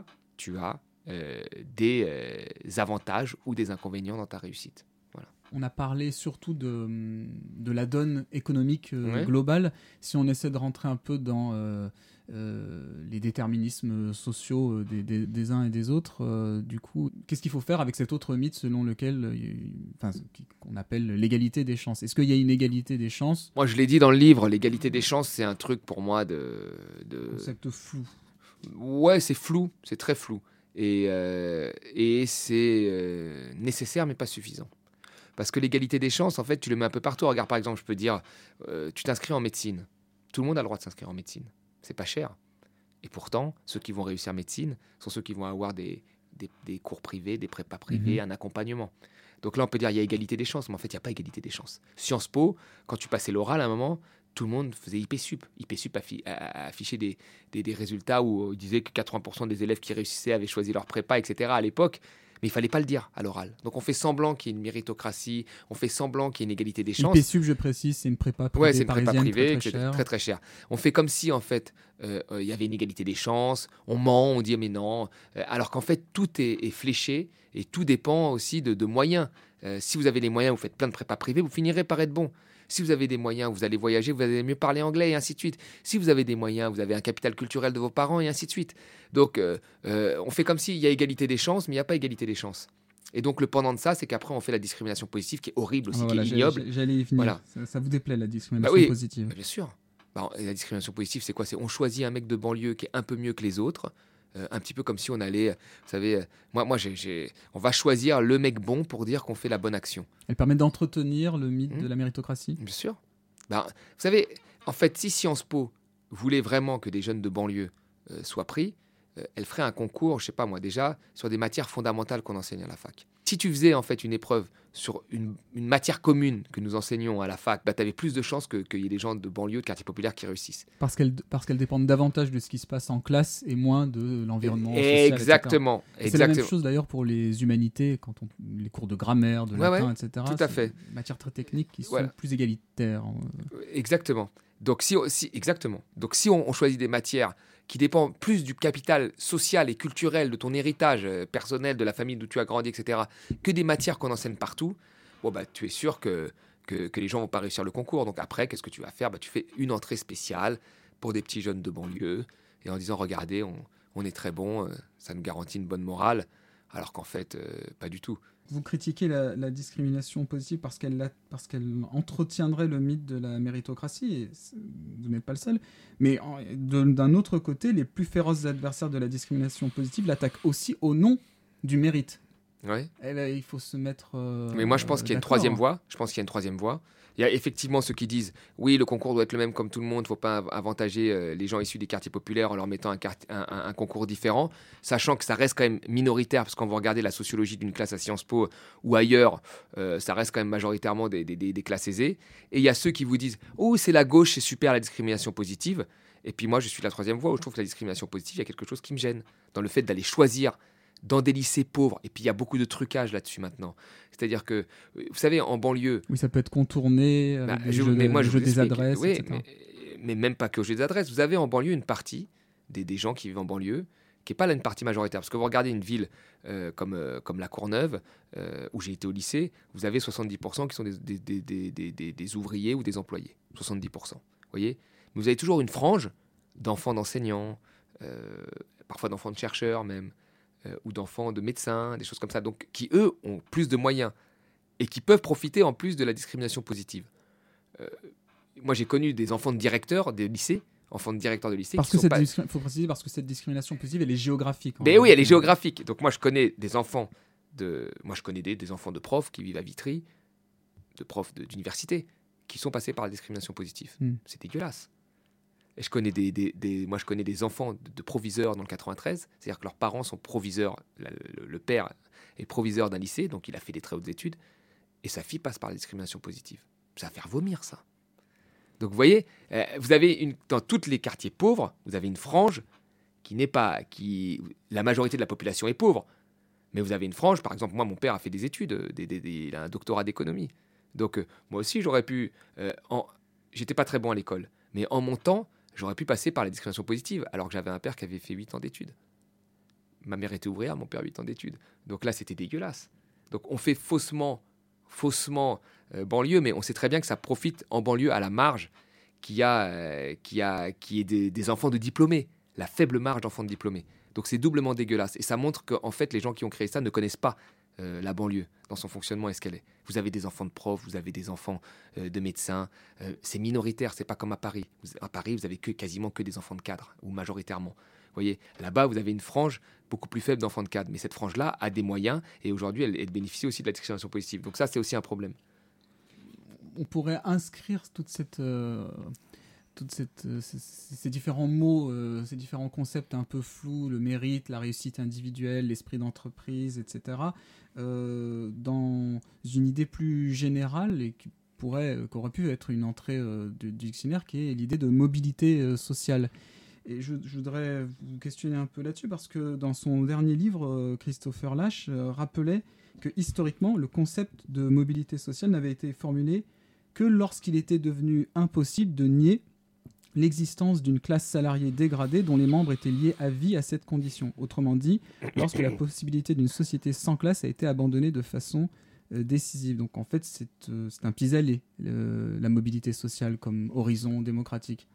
Speaker 11: des avantages ou des inconvénients dans ta réussite. Voilà.
Speaker 10: On a parlé surtout de la donne économique globale. Si on essaie de rentrer un peu dans les déterminismes sociaux des uns et des autres, du coup, qu'est-ce qu'il faut faire avec cet autre mythe selon lequel, qu'on appelle l'égalité des chances ? Est-ce qu'il y a une égalité des chances ?
Speaker 11: Moi, je l'ai dit dans le livre, l'égalité des chances, c'est un truc pour moi de...
Speaker 10: concept flou.
Speaker 11: Ouais, c'est flou, c'est très flou. Et c'est nécessaire, mais pas suffisant. Parce que l'égalité des chances, en fait, tu le mets un peu partout. Regarde, par exemple, je peux dire, tu t'inscris en médecine. Tout le monde a le droit de s'inscrire en médecine. C'est pas cher. Et pourtant, ceux qui vont réussir médecine sont ceux qui vont avoir des cours privés, des prépas privés, un accompagnement. Donc là, on peut dire qu'il y a égalité des chances, mais en fait, il n'y a pas égalité des chances. Sciences Po, quand tu passais l'oral à un moment, tout le monde faisait IPSUP. IPSUP affichait des résultats où il disait que 80% des élèves qui réussissaient avaient choisi leur prépa, etc. à l'époque. Mais il ne fallait pas le dire à l'oral. Donc on fait semblant qu'il y ait une méritocratie, on fait semblant qu'il y ait une égalité des chances.
Speaker 10: IPSUP, je précise, c'est une prépa privée,
Speaker 11: c'est une prépa privée
Speaker 10: très,
Speaker 11: très cher. On fait comme si, en fait, il y avait une égalité des chances, on ment, on dit mais non. Alors qu'en fait, tout est fléché et tout dépend aussi de moyens. Si vous avez les moyens, vous faites plein de prépas privées, vous finirez par être bon. Si vous avez des moyens, vous allez voyager, vous allez mieux parler anglais et ainsi de suite. Si vous avez des moyens, vous avez un capital culturel de vos parents et ainsi de suite. Donc, on fait comme s'il y a égalité des chances, mais il n'y a pas égalité des chances. Et donc, le pendant de ça, c'est qu'après, on fait la discrimination positive qui est horrible aussi, qui est ignoble.
Speaker 10: J'allais y venir. Voilà. Ça vous déplaît, la discrimination positive ?
Speaker 11: Bien sûr. La discrimination positive, c'est quoi ? C'est on choisit un mec de banlieue qui est un peu mieux que les autres. Un petit peu comme si on allait, vous savez, on va choisir le mec bon pour dire qu'on fait la bonne action.
Speaker 10: Elle permet d'entretenir le mythe de la méritocratie ?
Speaker 11: Bien sûr. Vous savez, en fait, si Sciences Po voulait vraiment que des jeunes de banlieue soient pris, elle ferait un concours, je sais pas moi déjà, sur des matières fondamentales qu'on enseigne à la fac. Si tu faisais en fait une épreuve sur une matière commune que nous enseignons à la fac, tu avais plus de chances qu'il y ait des gens de banlieue, de quartiers populaires qui réussissent.
Speaker 10: Parce qu'elles dépendent davantage de ce qui se passe en classe et moins de l'environnement social.
Speaker 11: Exactement.
Speaker 10: C'est la même chose d'ailleurs pour les humanités, quand les cours de grammaire, de latin, etc.
Speaker 11: Tout à fait.
Speaker 10: Des matières très techniques qui sont plus égalitaires.
Speaker 11: Exactement. Donc si on choisit des matières qui dépendent plus du capital social et culturel, de ton héritage personnel, de la famille d'où tu as grandi, etc., que des matières qu'on enseigne partout, tu es sûr que les gens ne vont pas réussir le concours. Donc après, qu'est-ce que tu vas faire ? Tu fais une entrée spéciale pour des petits jeunes de banlieue, et en disant, regardez, on est très bon, ça nous garantit une bonne morale, alors qu'en fait, pas du tout.
Speaker 10: Vous critiquez la discrimination positive parce qu'elle entretiendrait le mythe de la méritocratie, et vous n'êtes pas le seul. Mais d'un autre côté, les plus féroces adversaires de la discrimination positive l'attaquent aussi au nom du mérite.
Speaker 11: Ouais.
Speaker 10: Il faut se mettre.
Speaker 11: Mais moi, je pense qu'il y a une troisième voie. Il y a effectivement ceux qui disent oui, le concours doit être le même comme tout le monde, il ne faut pas avantager les gens issus des quartiers populaires en leur mettant un concours différent, sachant que ça reste quand même minoritaire, parce qu'on va regarder la sociologie d'une classe à Sciences Po ou ailleurs, ça reste quand même majoritairement des classes aisées. Et il y a ceux qui vous disent oh, c'est la gauche, c'est super la discrimination positive. Et puis moi, je suis la troisième voie où je trouve que la discrimination positive, il y a quelque chose qui me gêne dans le fait d'aller choisir dans des lycées pauvres, et puis il y a beaucoup de trucage là-dessus maintenant. C'est-à-dire que, vous savez, en banlieue...
Speaker 10: Oui, ça peut être contourné avec le jeu des adresses,
Speaker 11: oui,
Speaker 10: etc.
Speaker 11: Mais même pas que au jeu des adresses. Vous avez en banlieue une partie des gens qui vivent en banlieue, qui n'est pas là une partie majoritaire. Parce que vous regardez une ville comme La Courneuve, où j'ai été au lycée, vous avez 70% qui sont des ouvriers ou des employés. 70%. Vous voyez ? Mais vous avez toujours une frange d'enfants d'enseignants, parfois d'enfants de chercheurs même, ou d'enfants de médecins, des choses comme ça, donc qui, eux, ont plus de moyens et qui peuvent profiter en plus de la discrimination positive. Moi, j'ai connu des enfants de directeurs de lycée,
Speaker 10: parce que faut préciser, parce que cette discrimination positive, elle est géographique.
Speaker 11: Mais oui, elle est géographique. Donc moi, je connais des enfants des enfants de profs qui vivent à Vitry, de profs d'université, qui sont passés par la discrimination positive. C'est dégueulasse. Et je connais je connais des enfants de proviseurs dans le 93, c'est-à-dire que leurs parents sont proviseurs, le père est proviseur d'un lycée, donc il a fait des très hautes études, et sa fille passe par la discrimination positive. Ça va faire vomir, ça. Donc vous voyez, vous avez dans tous les quartiers pauvres, vous avez une frange la majorité de la population est pauvre, mais vous avez une frange, par exemple, moi, mon père a fait des études, il a un doctorat d'économie. Donc moi aussi, j'aurais pu, j'étais pas très bon à l'école, mais en montant, j'aurais pu passer par la discrimination positive, alors que j'avais un père qui avait fait 8 ans d'études. Ma mère était ouvrière, mon père 8 ans d'études. Donc là, c'était dégueulasse. Donc on fait faussement banlieue, mais on sait très bien que ça profite en banlieue à la marge qui est des enfants de diplômés, la faible marge d'enfants de diplômés. Donc c'est doublement dégueulasse. Et ça montre qu'en fait, les gens qui ont créé ça ne connaissent pas la banlieue dans son fonctionnement et ce qu'elle est. Vous avez des enfants de profs, vous avez des enfants de médecins. C'est minoritaire, c'est pas comme à Paris. À Paris, vous avez quasiment que des enfants de cadres, ou majoritairement. Vous voyez, là-bas, vous avez une frange beaucoup plus faible d'enfants de cadres. Mais cette frange-là a des moyens et aujourd'hui, elle bénéficie aussi de la discrimination positive. Donc ça, c'est aussi un problème.
Speaker 10: On pourrait inscrire ces différents mots, ces différents concepts un peu flous, le mérite, la réussite individuelle, l'esprit d'entreprise, etc., dans une idée plus générale et qui aurait pu être une entrée du dictionnaire, qui est l'idée de mobilité sociale. Et je voudrais vous questionner un peu là-dessus, parce que dans son dernier livre, Christopher Lasch rappelait que historiquement, le concept de mobilité sociale n'avait été formulé que lorsqu'il était devenu impossible de nier l'existence d'une classe salariée dégradée dont les membres étaient liés à vie à cette condition. Autrement dit, lorsque la possibilité d'une société sans classe a été abandonnée de façon décisive. Donc en fait, c'est un pis-aller, la mobilité sociale comme horizon démocratique.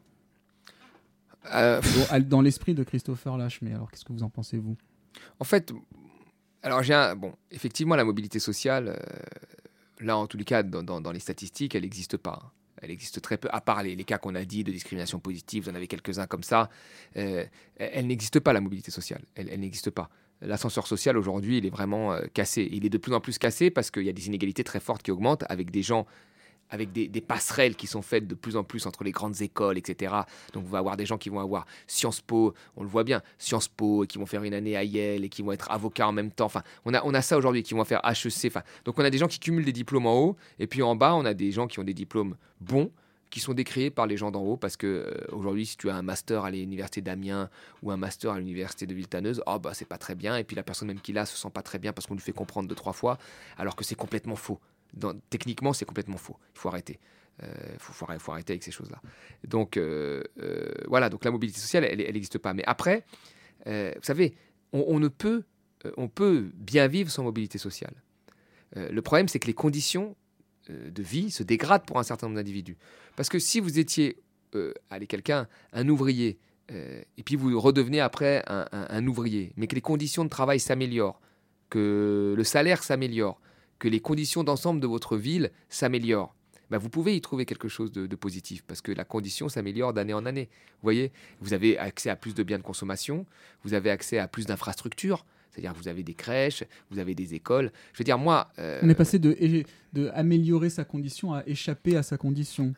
Speaker 10: Dans l'esprit de Christopher Lasch, mais alors qu'est-ce que vous en pensez, vous ?
Speaker 11: En fait, alors effectivement, la mobilité sociale, là en tous les cas, dans les statistiques, elle n'existe pas. Elle existe très peu, à part les cas qu'on a dit de discrimination positive, vous en avez quelques-uns comme ça. Elle n'existe pas, la mobilité sociale. Elle n'existe pas. L'ascenseur social, aujourd'hui, il est vraiment cassé. Il est de plus en plus cassé parce qu'il y a des inégalités très fortes qui augmentent avec des gens, avec des passerelles qui sont faites de plus en plus entre les grandes écoles, etc. Donc, on va avoir des gens qui vont avoir Sciences Po, on le voit bien, Sciences Po, et qui vont faire une année à Yale, et qui vont être avocats en même temps. Enfin, on a ça aujourd'hui, qui vont faire HEC. Enfin, donc, on a des gens qui cumulent des diplômes en haut, et puis en bas, on a des gens qui ont des diplômes bons, qui sont décriés par les gens d'en haut, parce que aujourd'hui, si tu as un master à l'université d'Amiens ou un master à l'université de Villetaneuse, c'est pas très bien, et puis la personne même qui l'a se sent pas très bien parce qu'on lui fait comprendre 2-3 fois, alors que c'est complètement faux. Techniquement, c'est complètement faux. Il faut arrêter. Faut arrêter avec ces choses-là. Donc, voilà. Donc, la mobilité sociale, elle n'existe pas. Mais après, vous savez, on peut bien vivre sans mobilité sociale. Le problème, c'est que les conditions de vie se dégradent pour un certain nombre d'individus. Parce que si vous étiez, un ouvrier, et puis vous redevenez après un ouvrier, mais que les conditions de travail s'améliorent, que le salaire s'améliore, que les conditions d'ensemble de votre ville s'améliorent, vous pouvez y trouver quelque chose de positif, parce que la condition s'améliore d'année en année. Vous voyez, vous avez accès à plus de biens de consommation, vous avez accès à plus d'infrastructures, c'est-à-dire que vous avez des crèches, vous avez des écoles. Je veux dire, moi...
Speaker 10: On est passé de améliorer sa condition à échapper à sa condition.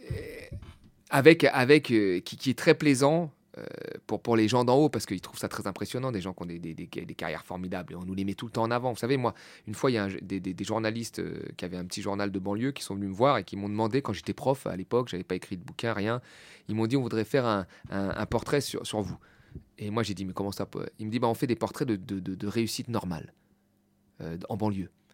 Speaker 11: Qui est très plaisant pour les gens d'en haut, parce qu'ils trouvent ça très impressionnant, des gens qui ont des carrières formidables, et on nous les met tout le temps en avant. Vous savez, moi, une fois, il y a des journalistes qui avaient un petit journal de banlieue qui sont venus me voir et qui m'ont demandé, quand j'étais prof à l'époque, j'avais pas écrit de bouquin, rien, ils m'ont dit on voudrait faire un portrait sur vous. Et moi j'ai dit mais comment ça peut... Il me dit on fait des portraits de réussite normale en banlieue.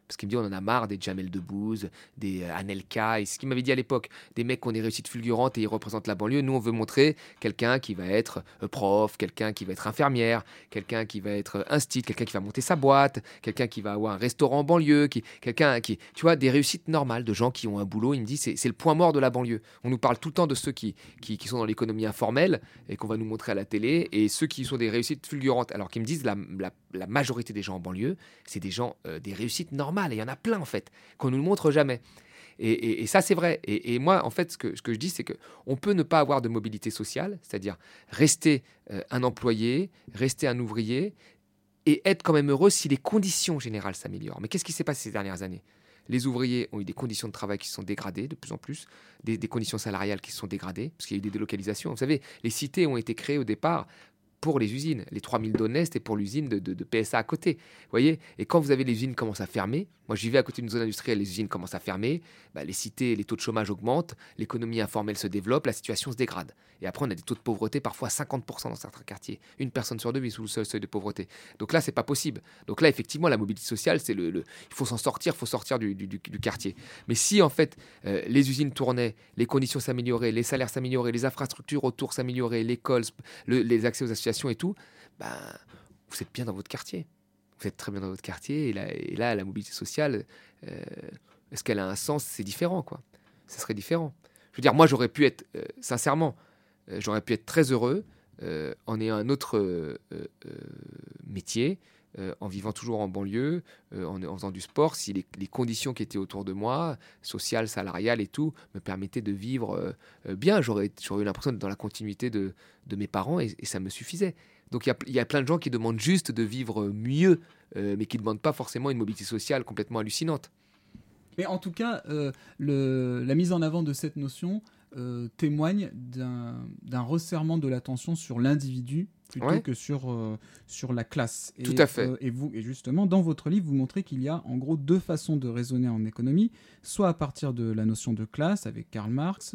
Speaker 11: Parce qu'il me dit, on en a marre des Jamel Debbouze, des Anelka, et ce qu'il m'avait dit à l'époque, des mecs qui ont des réussites fulgurantes et ils représentent la banlieue. Nous, on veut montrer quelqu'un qui va être prof, quelqu'un qui va être infirmière, quelqu'un qui va être instit, quelqu'un qui va monter sa boîte, quelqu'un qui va avoir un restaurant en banlieue, quelqu'un qui, tu vois, des réussites normales de gens qui ont un boulot. Il me dit, c'est le point mort de la banlieue. On nous parle tout le temps de ceux qui sont dans l'économie informelle et qu'on va nous montrer à la télé, et ceux qui sont des réussites fulgurantes. Alors qu'ils me disent, la majorité des gens en banlieue, c'est des gens, des réussites normales. Et il y en a plein, en fait, qu'on ne nous montre jamais. Et ça, c'est vrai. Et moi, en fait, ce que je dis, c'est qu'on peut ne pas avoir de mobilité sociale, c'est-à-dire rester un employé, rester un ouvrier, et être quand même heureux si les conditions générales s'améliorent. Mais qu'est-ce qui s'est passé ces dernières années ? Les ouvriers ont eu des conditions de travail qui se sont dégradées de plus en plus, des conditions salariales qui se sont dégradées, parce qu'il y a eu des délocalisations. Vous savez, les cités ont été créées au départ pour les usines. Les 3000 d'Aulnay, c'était pour l'usine de PSA à côté. Vous voyez ? Et quand vous avez les usines qui commencent à fermer, moi j'y vais à côté d'une zone industrielle, les usines commencent à fermer, les cités, les taux de chômage augmentent, l'économie informelle se développe, la situation se dégrade. Et après, on a des taux de pauvreté parfois 50% dans certains quartiers. Une personne sur deux vit sous le seuil de pauvreté. Donc là, c'est pas possible. Donc là, effectivement, la mobilité sociale, c'est il faut s'en sortir, il faut sortir du quartier. Mais si, en fait, les usines tournaient, les conditions s'amélioraient, les salaires s'amélioraient, les infrastructures autour s'amélioraient, l'école, les accès aux associations et tout, vous êtes bien dans votre quartier. Vous êtes très bien dans votre quartier. Et là la mobilité sociale, est-ce qu'elle a un sens ? C'est différent, quoi. Ça serait différent. Je veux dire, moi, j'aurais pu être, sincèrement, j'aurais pu être très heureux en ayant un autre métier, en vivant toujours en banlieue, en faisant du sport, si les conditions qui étaient autour de moi, sociales, salariales et tout, me permettaient de vivre bien. J'aurais eu l'impression d'être dans la continuité de mes parents et ça me suffisait. Donc il y a plein de gens qui demandent juste de vivre mieux, mais qui ne demandent pas forcément une mobilité sociale complètement hallucinante.
Speaker 10: Mais en tout cas, la mise en avant de cette notion témoigne d'un resserrement de l'attention sur l'individu plutôt que sur la classe.
Speaker 11: Tout à fait.
Speaker 10: Et justement, dans votre livre, vous montrez qu'il y a en gros deux façons de raisonner en économie, soit à partir de la notion de classe avec Karl Marx,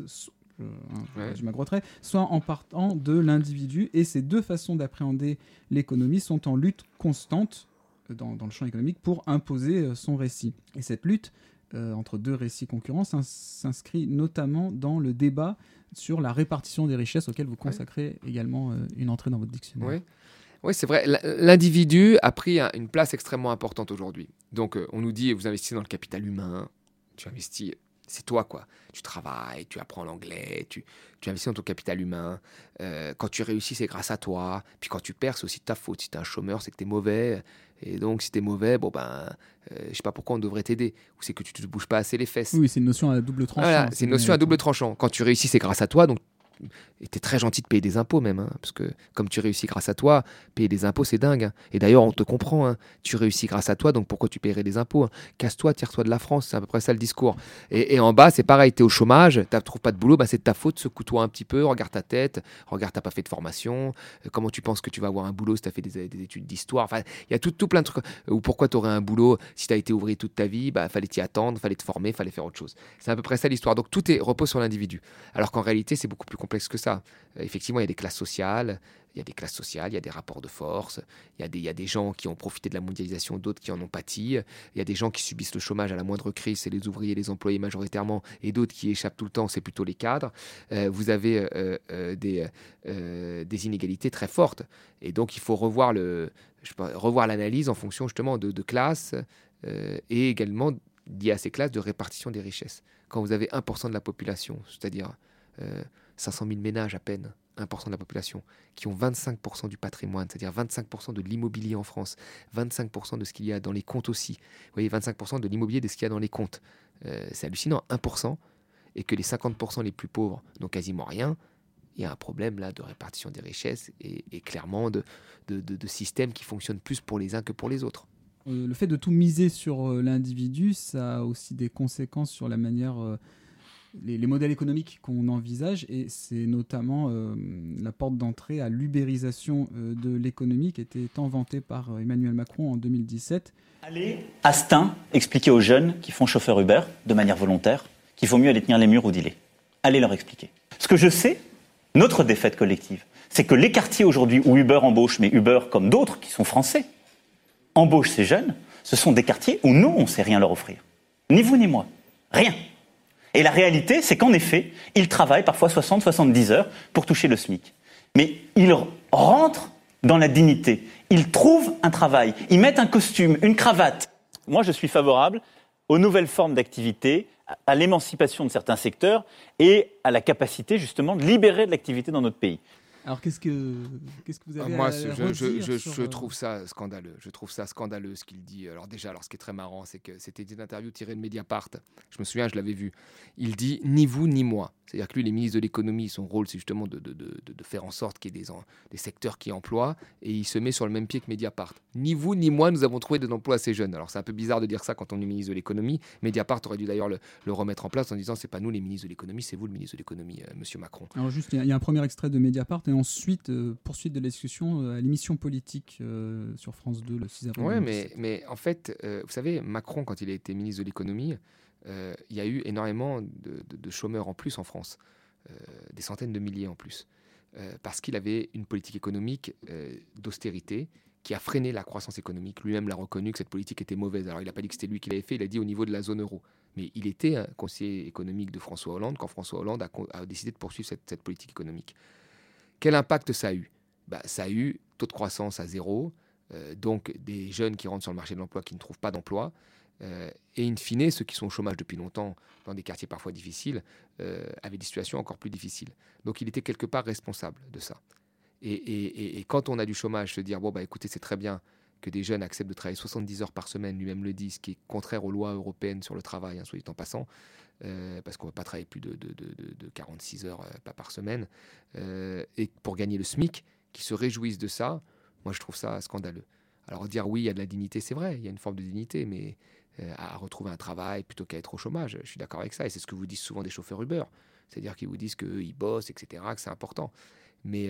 Speaker 10: je m'aggretterai, soit en partant de l'individu. Et ces deux façons d'appréhender l'économie sont en lutte constante dans le champ économique pour imposer son récit. Et cette lutte entre deux récits concurrents s'inscrit notamment dans le débat sur la répartition des richesses auquel vous consacrez également une entrée dans votre dictionnaire.
Speaker 11: Oui, c'est vrai. L'individu a pris une place extrêmement importante aujourd'hui. Donc, on nous dit, vous investissez dans le capital humain, tu investis... C'est toi, quoi. Tu travailles, tu apprends l'anglais, tu investis dans ton capital humain. Quand tu réussis, c'est grâce à toi. Puis quand tu perds, c'est aussi de ta faute. Si tu es un chômeur, c'est que tu es mauvais. Et donc, si tu es mauvais, je sais pas pourquoi on devrait t'aider. Ou c'est que tu te bouges pas assez les fesses.
Speaker 10: Oui, c'est une notion à double tranchant.
Speaker 11: Voilà, c'est une notion à double tranchant. Quand tu réussis, c'est grâce à toi. Donc, et t'es très gentil de payer des impôts même, parce que comme tu réussis grâce à toi, payer des impôts c'est dingue. Et d'ailleurs on te comprend, tu réussis grâce à toi, donc pourquoi tu paierais des impôts ? Casse-toi, tire-toi de la France, c'est à peu près ça le discours. Et en bas c'est pareil, t'es au chômage, tu trouves pas de boulot, c'est de ta faute, secoue-toi un petit peu, regarde ta tête, regarde t'as pas fait de formation, comment tu penses que tu vas avoir un boulot si t'as fait des études d'histoire, enfin il y a tout plein de trucs. Ou pourquoi t'aurais un boulot si t'as été ouvrier toute ta vie, fallait t'y attendre, fallait te former, fallait faire autre chose. C'est à peu près ça l'histoire, donc tout repose sur l'individu. Alors qu'en réalité c'est beaucoup plus complexe que ça. Effectivement, il y a des classes sociales, il y a des rapports de force, il y a des gens qui ont profité de la mondialisation, d'autres qui en ont pâti, il y a des gens qui subissent le chômage à la moindre crise, c'est les ouvriers, les employés majoritairement, et d'autres qui échappent tout le temps, c'est plutôt les cadres. Vous avez des inégalités très fortes, et donc il faut revoir l'analyse en fonction justement de classes, et également lié à ces classes de répartition des richesses. Quand vous avez 1% de la population, c'est-à-dire 500 000 ménages à peine, 1% de la population, qui ont 25% du patrimoine, c'est-à-dire 25% de l'immobilier en France, 25% de ce qu'il y a dans les comptes aussi. Vous voyez, 25% de l'immobilier de ce qu'il y a dans les comptes. C'est hallucinant, 1%, et que les 50% les plus pauvres n'ont quasiment rien. Il y a un problème là de répartition des richesses et clairement de systèmes qui fonctionnent plus pour les uns que pour les autres.
Speaker 10: Le fait de tout miser sur l'individu, ça a aussi des conséquences sur la manière... les modèles économiques qu'on envisage, et c'est notamment la porte d'entrée à l'ubérisation de l'économie qui était tant vantée par Emmanuel Macron en 2017.
Speaker 13: Allez, Astin, expliquer aux jeunes qui font chauffeur Uber de manière volontaire qu'il faut mieux aller tenir les murs ou dealer. Allez leur expliquer. Ce que je sais, notre défaite collective, c'est que les quartiers aujourd'hui où Uber embauche, mais Uber comme d'autres qui sont français, embauchent ces jeunes, Ce sont des quartiers où nous, on ne sait rien leur offrir. Ni vous ni moi. Rien. Et la réalité, c'est qu'en effet, ils travaillent parfois 60-70 heures pour toucher le SMIC. Mais ils rentrent dans la dignité. Ils trouvent un travail. Ils mettent un costume, une cravate. Moi, je suis favorable aux nouvelles formes d'activité, à l'émancipation de certains secteurs et à la capacité, justement, de libérer de l'activité dans notre pays.
Speaker 10: Alors, qu'est-ce que vous avez
Speaker 11: Moi,
Speaker 10: à
Speaker 11: je trouve ça scandaleux. Je trouve ça scandaleux ce qu'il dit. Alors déjà, ce qui est très marrant, c'est que c'était une interview tirée de Mediapart. Je me souviens, je l'avais vu. Il dit « ni vous ni moi ». C'est-à-dire que lui, les ministres de l'économie, son rôle, c'est justement de faire en sorte qu'il y ait des secteurs qui emploient, et il se met sur le même pied que Mediapart. Ni vous ni moi, nous avons trouvé des emplois à ces jeunes. Alors c'est un peu bizarre de dire ça quand on est ministre de l'économie. Mediapart aurait dû d'ailleurs le remettre en place en disant « c'est pas nous les ministres de l'économie, c'est vous le ministre de l'économie, monsieur Macron ».
Speaker 10: Alors juste, il y a un premier extrait de Mediapart, et ensuite, poursuite de la discussion à l'émission politique sur France 2, le 6 avril.
Speaker 11: Oui, mais en fait, vous savez, Macron, quand il a été ministre de l'économie, il y a eu énormément de chômeurs en plus en France, des centaines de milliers en plus, parce qu'il avait une politique économique d'austérité qui a freiné la croissance économique. Lui-même l'a reconnu que cette politique était mauvaise. Alors il n'a pas dit que c'était lui qui l'avait fait, il a dit au niveau de la zone euro. Mais il était un conseiller économique de François Hollande quand François Hollande a décidé de poursuivre cette politique économique. Quel impact ça a eu ? Ça a eu taux de croissance à zéro, donc des jeunes qui rentrent sur le marché de l'emploi qui ne trouvent pas d'emploi, et in fine, ceux qui sont au chômage depuis longtemps, dans des quartiers parfois difficiles, avaient des situations encore plus difficiles. Donc il était quelque part responsable de ça. Et quand on a du chômage, se dire, écoutez, c'est très bien que des jeunes acceptent de travailler 70 heures par semaine, lui-même le dit, ce qui est contraire aux lois européennes sur le travail, soit dit en passant, parce qu'on ne va pas travailler plus de 46 heures par semaine, et pour gagner le SMIC, qui se réjouissent de ça, moi je trouve ça scandaleux. Alors dire oui, il y a de la dignité, c'est vrai, il y a une forme de dignité, mais à retrouver un travail plutôt qu'à être au chômage, je suis d'accord avec ça, et c'est ce que vous disent souvent des chauffeurs Uber, c'est-à-dire qu'ils vous disent qu'eux, ils bossent, etc., que c'est important. Mais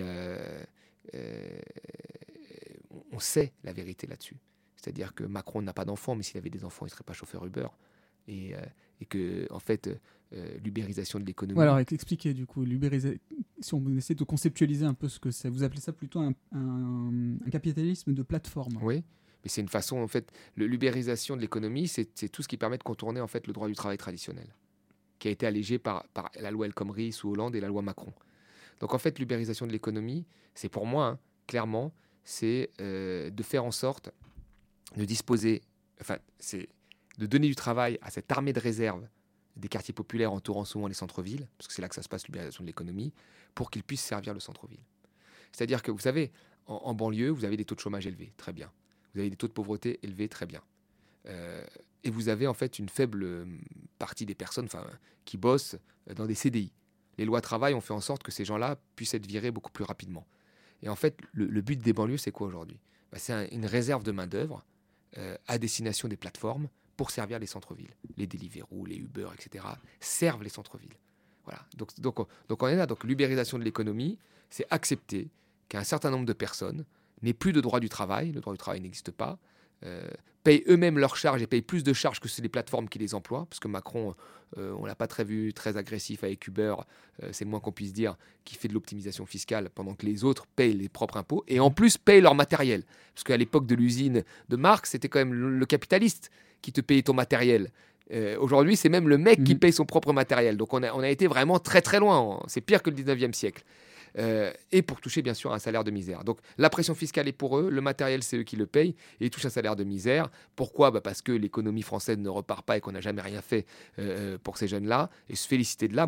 Speaker 11: on sait la vérité là-dessus. C'est-à-dire que Macron n'a pas d'enfants, mais s'il avait des enfants, il ne serait pas chauffeur Uber. Et que, en fait, l'ubérisation de l'économie...
Speaker 10: Ouais, alors expliquez du coup, si on essaie de conceptualiser un peu ce que c'est, vous appelez ça plutôt un capitalisme de plateforme.
Speaker 11: Oui, mais c'est une façon, en fait, l'ubérisation de l'économie, c'est tout ce qui permet de contourner en fait, le droit du travail traditionnel, qui a été allégé par la loi El Khomri sous Hollande et la loi Macron. Donc en fait, l'ubérisation de l'économie, c'est pour moi, clairement, c'est de faire en sorte de disposer, c'est de donner du travail à cette armée de réserve des quartiers populaires entourant souvent les centres-villes, parce que c'est là que ça se passe, l'ubérisation de l'économie, pour qu'ils puissent servir le centre-ville. C'est-à-dire que, vous savez, en banlieue, vous avez des taux de chômage élevés, très bien. Vous avez des taux de pauvreté élevés, très bien. Et vous avez en fait une faible partie des personnes qui bossent dans des CDI. Les lois travail ont fait en sorte que ces gens-là puissent être virés beaucoup plus rapidement. Et en fait, le but des banlieues, c'est quoi aujourd'hui ? C'est une réserve de main-d'œuvre à destination des plateformes pour servir les centres-villes. Les Deliveroo, les Uber, etc. servent les centres-villes. Voilà. Donc on est là. Donc l'ubérisation de l'économie, c'est accepter qu'un certain nombre de personnes n'aient plus de droit du travail. Le droit du travail n'existe pas. Payent eux-mêmes leurs charges et payent plus de charges que c'est les plateformes qui les emploient, parce que Macron, on l'a pas vu très agressif avec Uber, c'est le moins qu'on puisse dire, qui fait de l'optimisation fiscale pendant que les autres payent les propres impôts et en plus payent leur matériel. Parce qu'à l'époque de l'usine de Marx, c'était quand même le capitaliste qui te payait ton matériel. Aujourd'hui, c'est même le mec qui paye son propre matériel. Donc on a été vraiment très très loin. C'est pire que le 19e siècle. Et pour toucher bien sûr un salaire de misère. Donc la pression fiscale est pour eux, le matériel c'est eux qui le payent et ils touchent un salaire de misère. Pourquoi ? Parce que l'économie française ne repart pas et qu'on n'a jamais rien fait pour ces jeunes-là. Et se féliciter de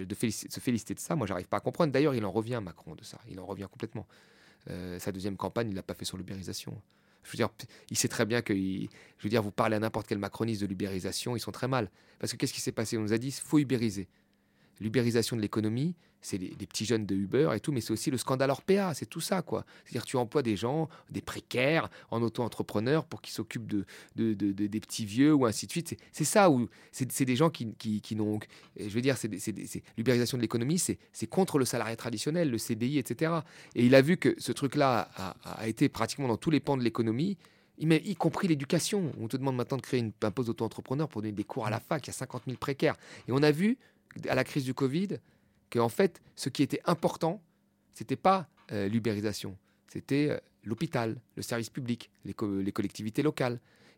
Speaker 11: ça, moi j'arrive pas à comprendre. D'ailleurs il en revient Macron de ça, il en revient complètement. Sa deuxième campagne il l'a pas fait sur l'ubérisation. Je veux dire, il sait très bien que, vous parlez à n'importe quel macroniste de l'ubérisation, ils sont très mal. Parce que qu'est-ce qui s'est passé ? On nous a dit, il faut ubériser. L'ubérisation de l'économie, c'est les petits jeunes de Uber et tout, mais c'est aussi le scandale Orpea, c'est tout ça, quoi. C'est-à-dire tu emploies des gens, des précaires, en auto-entrepreneurs pour qu'ils s'occupent des petits vieux ou ainsi de suite. C'est ça, où c'est des gens qui n'ont... Je veux dire, l'ubérisation de l'économie, c'est contre le salariat traditionnel, le CDI, etc. Et il a vu que ce truc-là a été pratiquement dans tous les pans de l'économie, y compris l'éducation. On te demande maintenant de créer un poste d'auto-entrepreneur pour donner des cours à la fac, il y a 50 000 précaires. Et on a vu, à la crise du Covid, qu'en fait, ce qui était important, ce n'était pas l'ubérisation, c'était l'hôpital, le service public, les collectivités locales.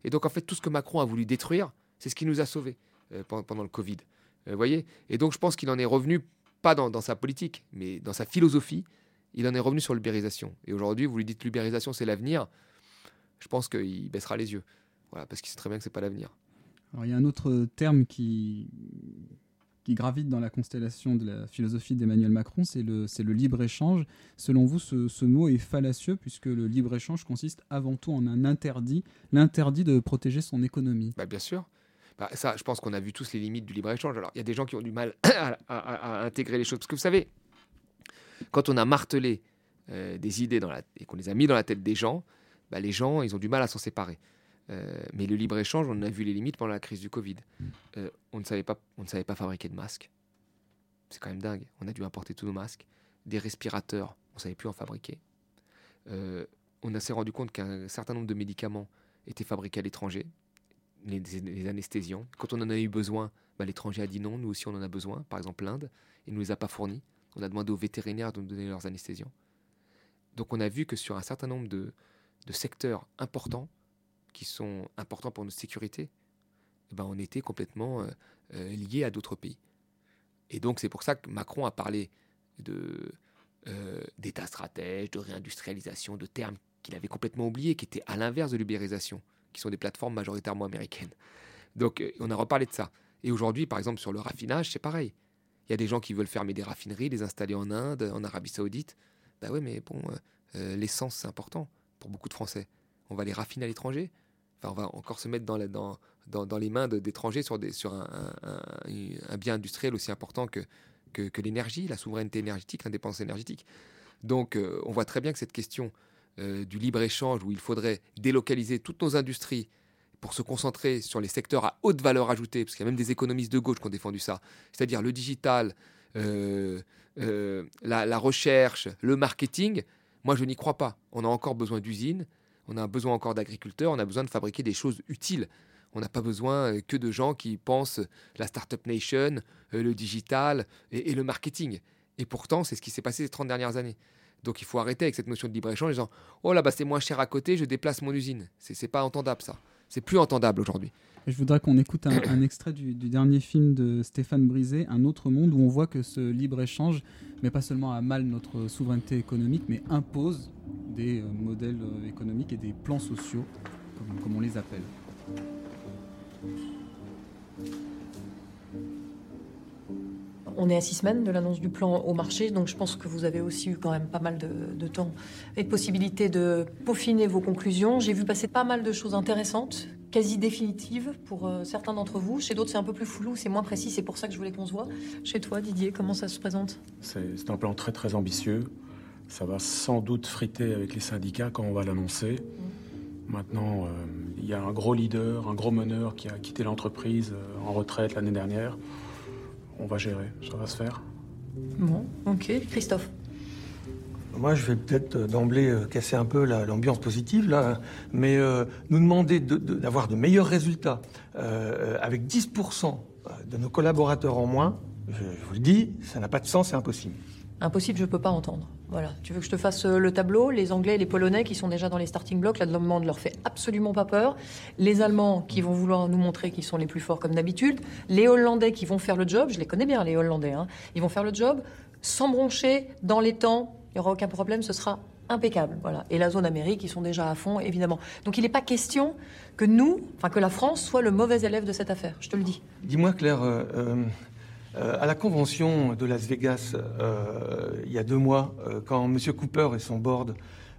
Speaker 11: Et donc, en fait, tout ce que Macron a voulu détruire, c'est ce qui nous a sauvés pendant le Covid. Vous voyez ? Et donc, je pense qu'il en est revenu, pas dans sa politique, mais dans sa philosophie, il en est revenu sur l'ubérisation. Et aujourd'hui, vous lui dites l'ubérisation, c'est l'avenir. Je pense qu'il baissera les yeux. Voilà, parce qu'il sait très bien que ce n'est pas l'avenir.
Speaker 10: Alors, il y a un autre terme qui gravite dans la constellation de la philosophie d'Emmanuel Macron, c'est le libre-échange. Selon vous, ce mot est fallacieux, puisque le libre-échange consiste avant tout en un interdit, l'interdit de protéger son économie.
Speaker 11: Bien sûr. Ça, je pense qu'on a vu tous les limites du libre-échange. Alors, il y a des gens qui ont du mal à intégrer les choses. Parce que vous savez, quand on a martelé des idées et qu'on les a mis dans la tête des gens, les gens, ils ont du mal à s'en séparer. Mais le libre-échange, on a vu les limites pendant la crise du Covid. On ne savait pas fabriquer de masques. C'est quand même dingue. On a dû importer tous nos masques. Des respirateurs, on ne savait plus en fabriquer. On s'est rendu compte qu'un certain nombre de médicaments étaient fabriqués à l'étranger. Les anesthésiants. Quand on en a eu besoin, l'étranger a dit non, nous aussi on en a besoin. Par exemple, l'Inde, il ne nous les a pas fournis. On a demandé aux vétérinaires de nous donner leurs anesthésiants. Donc on a vu que sur un certain nombre de secteurs importants, qui sont importants pour notre sécurité, on était complètement liés à d'autres pays. Et donc c'est pour ça que Macron a parlé d'état stratège, de réindustrialisation, de termes qu'il avait complètement oubliés, qui étaient à l'inverse de l'ubérisation, qui sont des plateformes majoritairement américaines. Donc on a reparlé de ça. Et aujourd'hui, par exemple, sur le raffinage, c'est pareil. Il y a des gens qui veulent fermer des raffineries, les installer en Inde, en Arabie Saoudite. Oui, mais bon, l'essence, c'est important pour beaucoup de Français. On va les raffiner à l'étranger. On va encore se mettre dans les mains d'étrangers sur un bien industriel aussi important que l'énergie, la souveraineté énergétique, l'indépendance énergétique. Donc, on voit très bien que cette question du libre-échange, où il faudrait délocaliser toutes nos industries pour se concentrer sur les secteurs à haute valeur ajoutée, parce qu'il y a même des économistes de gauche qui ont défendu ça, c'est-à-dire le digital, la recherche, le marketing. Moi, je n'y crois pas. On a encore besoin d'usines, on a besoin encore d'agriculteurs, on a besoin de fabriquer des choses utiles. On n'a pas besoin que de gens qui pensent la Startup Nation, le digital et le marketing. Et pourtant, c'est ce qui s'est passé ces 30 dernières années. Donc il faut arrêter avec cette notion de libre-échange en disant « Oh là, c'est moins cher à côté, je déplace mon usine ». C'est pas entendable, ça. C'est plus entendable aujourd'hui.
Speaker 10: Et je voudrais qu'on écoute un extrait du dernier film de Stéphane Brisé, Un autre monde, où on voit que ce libre-échange met pas seulement à mal notre souveraineté économique, mais impose des modèles économiques et des plans sociaux, comme on les appelle.
Speaker 14: On est à 6 semaines de l'annonce du plan au marché, donc je pense que vous avez aussi eu quand même pas mal de temps et de possibilités de peaufiner vos conclusions. J'ai vu passer pas mal de choses intéressantes, quasi définitives pour certains d'entre vous. Chez d'autres, c'est un peu plus flou, c'est moins précis, c'est pour ça que je voulais qu'on se voit. Chez toi, Didier, comment ça se présente ?
Speaker 15: C'est un plan très très ambitieux. Ça va sans doute friter avec les syndicats quand on va l'annoncer. Maintenant, il y a un gros leader, un gros meneur qui a quitté l'entreprise en retraite l'année dernière. On va gérer, ça va se faire.
Speaker 14: Bon, ok. Christophe ?
Speaker 16: Moi, je vais peut-être d'emblée casser un peu l'ambiance positive, là, mais nous demander d'avoir de meilleurs résultats avec 10% de nos collaborateurs en moins, je vous le dis, ça n'a pas de sens, c'est impossible.
Speaker 14: Impossible, je peux pas entendre. Voilà. Tu veux que je te fasse le tableau ? Les Anglais et les Polonais qui sont déjà dans les starting blocks, la demande ne leur fait absolument pas peur. Les Allemands qui vont vouloir nous montrer qu'ils sont les plus forts comme d'habitude. Les Hollandais qui vont faire le job, je les connais bien les Hollandais, hein. Ils vont faire le job sans broncher, dans les temps, il n'y aura aucun problème, ce sera impeccable. Voilà. Et la zone Amérique, ils sont déjà à fond, évidemment. Donc il n'est pas question que que la France soit le mauvais élève de cette affaire, je te le dis.
Speaker 16: Dis-moi Claire, à la convention de Las Vegas, il y a 2 mois, quand M. Cooper et son board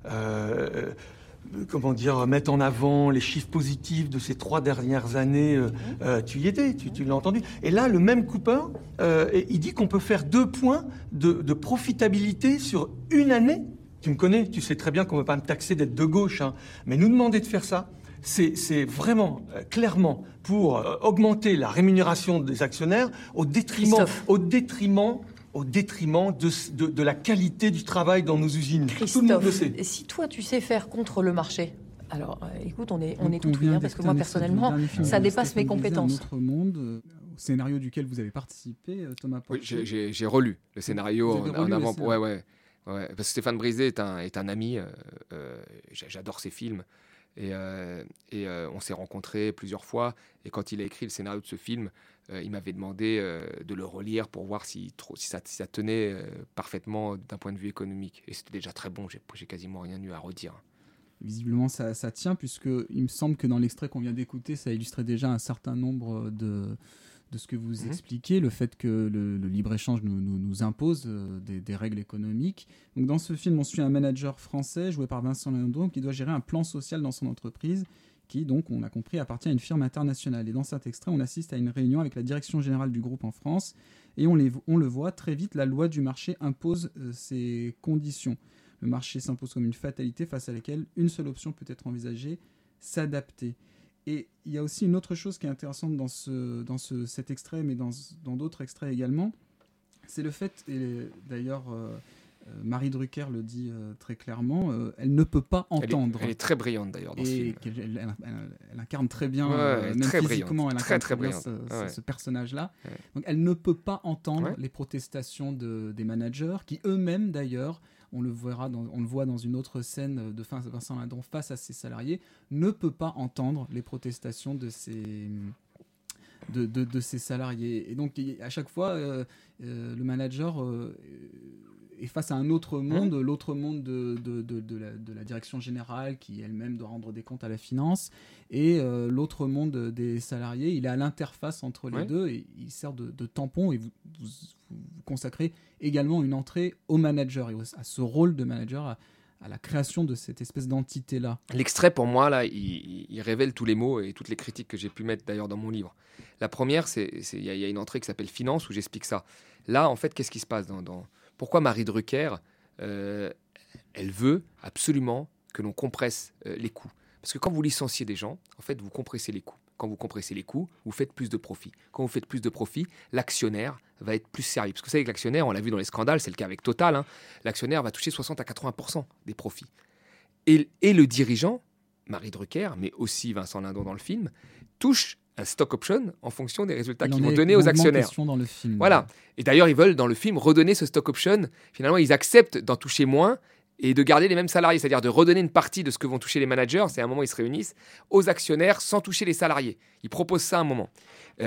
Speaker 16: mettent en avant les chiffres positifs de ces 3 dernières années, tu y étais, tu l'as entendu. Et là, le même Cooper, il dit qu'on peut faire 2 points de profitabilité sur une année. Tu me connais, tu sais très bien qu'on ne veut pas me taxer d'être de gauche, hein, mais nous demander de faire ça, c'est vraiment, clairement, pour augmenter la rémunération des actionnaires au détriment de la qualité du travail dans nos usines.
Speaker 14: Christophe,
Speaker 16: tout le monde le sait.
Speaker 14: Si toi tu sais faire contre le marché, alors écoute, on est tout oui, parce que moi personnellement, ça dépasse mes compétences.
Speaker 10: Un autre monde, au scénario duquel vous avez participé, Thomas Porcher.
Speaker 11: Oui, j'ai relu le scénario en avant. Ouais. Parce que Stéphane Brisé est un ami. J'adore ses films. Et on s'est rencontrés plusieurs fois. Et quand il a écrit le scénario de ce film, il m'avait demandé de le relire pour voir si ça tenait parfaitement d'un point de vue économique. Et c'était déjà très bon, j'ai quasiment rien eu à redire.
Speaker 10: Visiblement, ça tient, puisqu'il me semble que dans l'extrait qu'on vient d'écouter, ça illustrait déjà un certain nombre de ce que vous expliquez, le fait que le libre-échange nous impose des règles économiques. Donc, dans ce film, on suit un manager français, joué par Vincent Lindon, qui doit gérer un plan social dans son entreprise, qui, donc, on a compris, appartient à une firme internationale. Et dans cet extrait, on assiste à une réunion avec la direction générale du groupe en France, et on le voit très vite, la loi du marché impose ses conditions. Le marché s'impose comme une fatalité face à laquelle une seule option peut être envisagée, s'adapter. Et il y a aussi une autre chose qui est intéressante dans cet extrait, mais dans d'autres extraits également, c'est le fait, et d'ailleurs Marie Drucker le dit très clairement, elle ne peut pas entendre.
Speaker 11: Elle est très brillante d'ailleurs dans ce film.
Speaker 10: Elle incarne très bien, même
Speaker 11: très
Speaker 10: physiquement, elle incarne
Speaker 11: très
Speaker 10: bien
Speaker 11: brillante.
Speaker 10: ce personnage-là.
Speaker 11: Ouais.
Speaker 10: Donc elle ne peut pas entendre les protestations des managers, qui eux-mêmes d'ailleurs, on le voit dans une autre scène de Vincent Lindon face à ses salariés, ne peut pas entendre les protestations de ses salariés. Et donc, à chaque fois, le manager est face à un autre monde, l'autre monde de la direction générale, qui elle-même doit rendre des comptes à la finance, et l'autre monde des salariés. Il est à l'interface entre les deux, et il sert de tampon, et vous consacrez également une entrée au manager, et à ce rôle de manager, à la création de cette espèce d'entité-là.
Speaker 11: L'extrait, pour moi, là, il révèle tous les mots et toutes les critiques que j'ai pu mettre d'ailleurs dans mon livre. La première, il y a une entrée qui s'appelle Finance, où j'explique ça. Là, en fait, qu'est-ce qui se passe Pourquoi Marie Drucker, elle veut absolument que l'on compresse les coûts? Parce que quand vous licenciez des gens, en fait, vous compressez les coûts. Quand vous compressez les coûts, vous faites plus de profit. Quand vous faites plus de profit, l'actionnaire va être plus servi. Parce que vous savez que l'actionnaire, on l'a vu dans les scandales, c'est le cas avec Total, l'actionnaire va toucher 60 à 80% des profits. Et le dirigeant, Marie Drucker, mais aussi Vincent Lindon dans le film, touche un stock option en fonction des résultats qu'ils vont donner aux actionnaires.
Speaker 10: Dans le film.
Speaker 11: Voilà. Et d'ailleurs, ils veulent, dans le film, redonner ce stock option. Finalement, ils acceptent d'en toucher moins et de garder les mêmes salariés, c'est-à-dire de redonner une partie de ce que vont toucher les managers, c'est à un moment où ils se réunissent, aux actionnaires sans toucher les salariés. Ils proposent ça à un moment.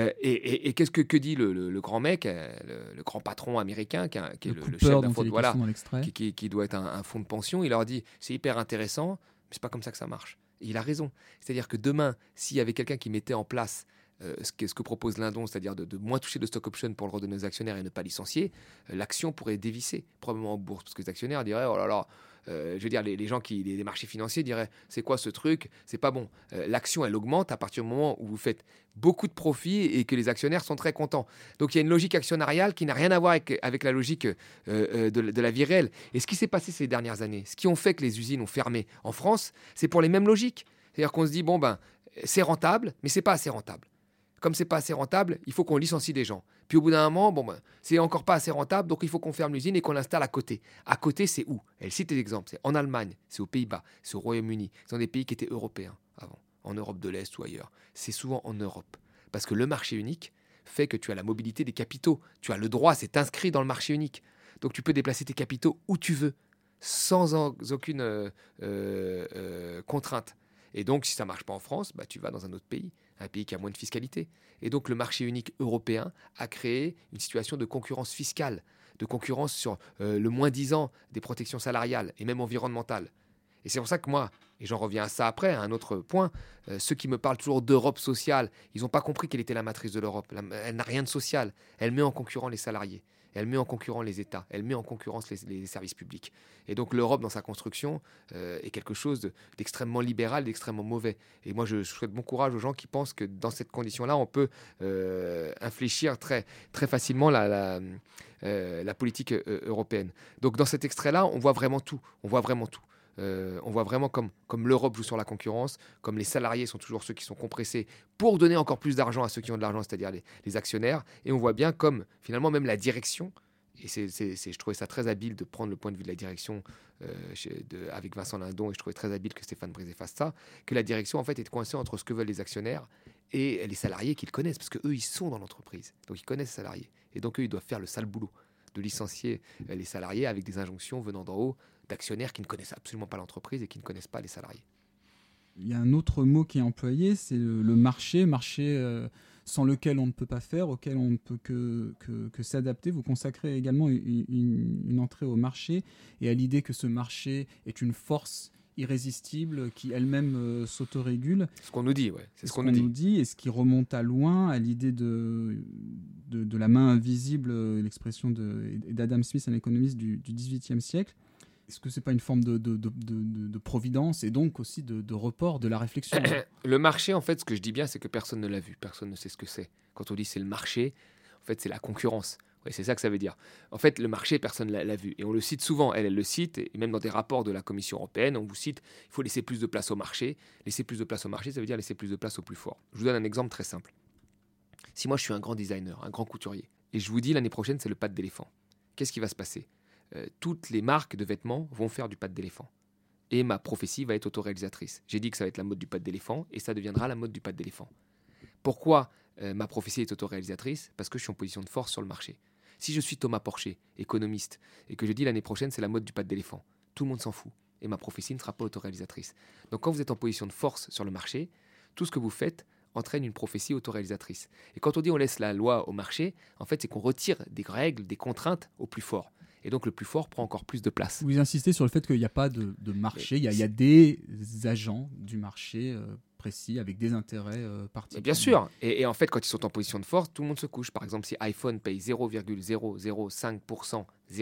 Speaker 11: Et qu'est-ce que dit le grand mec, le grand patron américain, qui est le chef d'un fonds, voilà, qui doit être un fonds de pension? Il leur dit, c'est hyper intéressant, mais c'est pas comme ça que ça marche. Et il a raison. C'est-à-dire que demain, s'il y avait quelqu'un qui mettait en place ce que propose Lindon, c'est-à-dire de moins toucher de stock option pour le redonner aux actionnaires et ne pas licencier, l'action pourrait dévisser, probablement en bourse, parce que les actionnaires diraient, oh là là, je veux dire, les gens les marchés financiers diraient, c'est quoi ce truc, c'est pas bon. L'action, elle augmente à partir du moment où vous faites beaucoup de profits et que les actionnaires sont très contents. Donc il y a une logique actionnariale qui n'a rien à voir avec la logique de la vie réelle. Et ce qui s'est passé ces dernières années, ce qui ont fait que les usines ont fermé en France, c'est pour les mêmes logiques. C'est-à-dire qu'on se dit, bon ben, c'est rentable, mais c'est pas assez rentable. Comme c'est pas assez rentable, il faut qu'on licencie des gens. Puis au bout d'un moment, c'est encore pas assez rentable, donc il faut qu'on ferme l'usine et qu'on l'installe à côté. À côté, c'est où? Elle cite des exemples. C'est en Allemagne, c'est aux Pays-Bas, c'est au Royaume-Uni. Ce sont des pays qui étaient européens avant, en Europe de l'Est ou ailleurs. C'est souvent en Europe. Parce que le marché unique fait que tu as la mobilité des capitaux. Tu as le droit, c'est inscrit dans le marché unique. Donc tu peux déplacer tes capitaux où tu veux, sans aucune contrainte. Et donc, si ça ne marche pas en France, tu vas dans un autre pays, un pays qui a moins de fiscalité. Et donc, le marché unique européen a créé une situation de concurrence fiscale, de concurrence sur le moins-disant des protections salariales et même environnementales. Et c'est pour ça que moi, et j'en reviens à ça après, à un autre point, ceux qui me parlent toujours d'Europe sociale, ils n'ont pas compris quelle était la matrice de l'Europe. Elle n'a rien de social. Elle met en concurrent les salariés. Elle met en concurrent les États, elle met en concurrence les services publics. Et donc l'Europe, dans sa construction, est quelque chose d'extrêmement libéral, d'extrêmement mauvais. Et moi, je souhaite bon courage aux gens qui pensent que dans cette condition-là, on peut infléchir très, très facilement la politique européenne. Donc dans cet extrait-là, on voit vraiment tout. On voit vraiment tout. On voit vraiment comme l'Europe joue sur la concurrence, comme les salariés sont toujours ceux qui sont compressés pour donner encore plus d'argent à ceux qui ont de l'argent, c'est-à-dire les actionnaires. Et on voit bien comme finalement même la direction, et je trouvais ça très habile de prendre le point de vue de la direction avec Vincent Lindon, et je trouvais très habile que Stéphane Brisé fasse ça, que la direction en fait est coincée entre ce que veulent les actionnaires et les salariés qu'ils connaissent, parce qu'eux ils sont dans l'entreprise, donc ils connaissent les salariés. Et donc eux ils doivent faire le sale boulot de licencier les salariés avec des injonctions venant d'en haut, d'actionnaires qui ne connaissent absolument pas l'entreprise et qui ne connaissent pas les salariés.
Speaker 10: Il y a un autre mot qui est employé, c'est le marché, sans lequel on ne peut pas faire, auquel on ne peut que s'adapter. Vous consacrez également une entrée au marché et à l'idée que ce marché est une force irrésistible qui elle-même s'autorégule.
Speaker 11: C'est ce qu'on nous dit, ouais.
Speaker 10: C'est ce qu'on nous dit, et ce qui remonte à loin, à l'idée de la main invisible, l'expression d'Adam Smith, un économiste du XVIIIe siècle. Est-ce que ce n'est pas une forme de providence et donc aussi de report de la réflexion?
Speaker 11: Le marché, en fait, ce que je dis bien, c'est que personne ne l'a vu, personne ne sait ce que c'est. Quand on dit c'est le marché, en fait, c'est la concurrence. Ouais, c'est ça que ça veut dire. En fait, le marché, personne ne l'a vu. Et on le cite souvent, elle le cite, et même dans des rapports de la Commission européenne, on vous cite, il faut laisser plus de place au marché. Laisser plus de place au marché, ça veut dire laisser plus de place au plus fort. Je vous donne un exemple très simple. Si moi, je suis un grand designer, un grand couturier, et je vous dis l'année prochaine, c'est le pâte d'éléphant, qu'est-ce qui va se passer? Toutes les marques de vêtements vont faire du pâte d'éléphant. Et ma prophétie va être autoréalisatrice. J'ai dit que ça va être la mode du pâte d'éléphant, et ça deviendra la mode du pâte d'éléphant. Pourquoi ma prophétie est autoréalisatrice? Parce que je suis en position de force sur le marché. Si je suis Thomas Porcher, économiste, et que je dis l'année prochaine c'est la mode du pâte d'éléphant, tout le monde s'en fout. Et ma prophétie ne sera pas autoréalisatrice. Donc quand vous êtes en position de force sur le marché, tout ce que vous faites entraîne une prophétie autoréalisatrice. Et quand on dit on laisse la loi au marché, en fait c'est qu'on retire des règles, des contraintes au plus fort. Et donc le plus fort prend encore plus de place.
Speaker 10: Vous insistez sur le fait qu'il n'y a pas de marché, il y a des agents du marché précis avec des intérêts particuliers.
Speaker 11: Bien sûr, et en fait quand ils sont en position de force, tout le monde se couche. Par exemple, si iPhone paye 0,005%,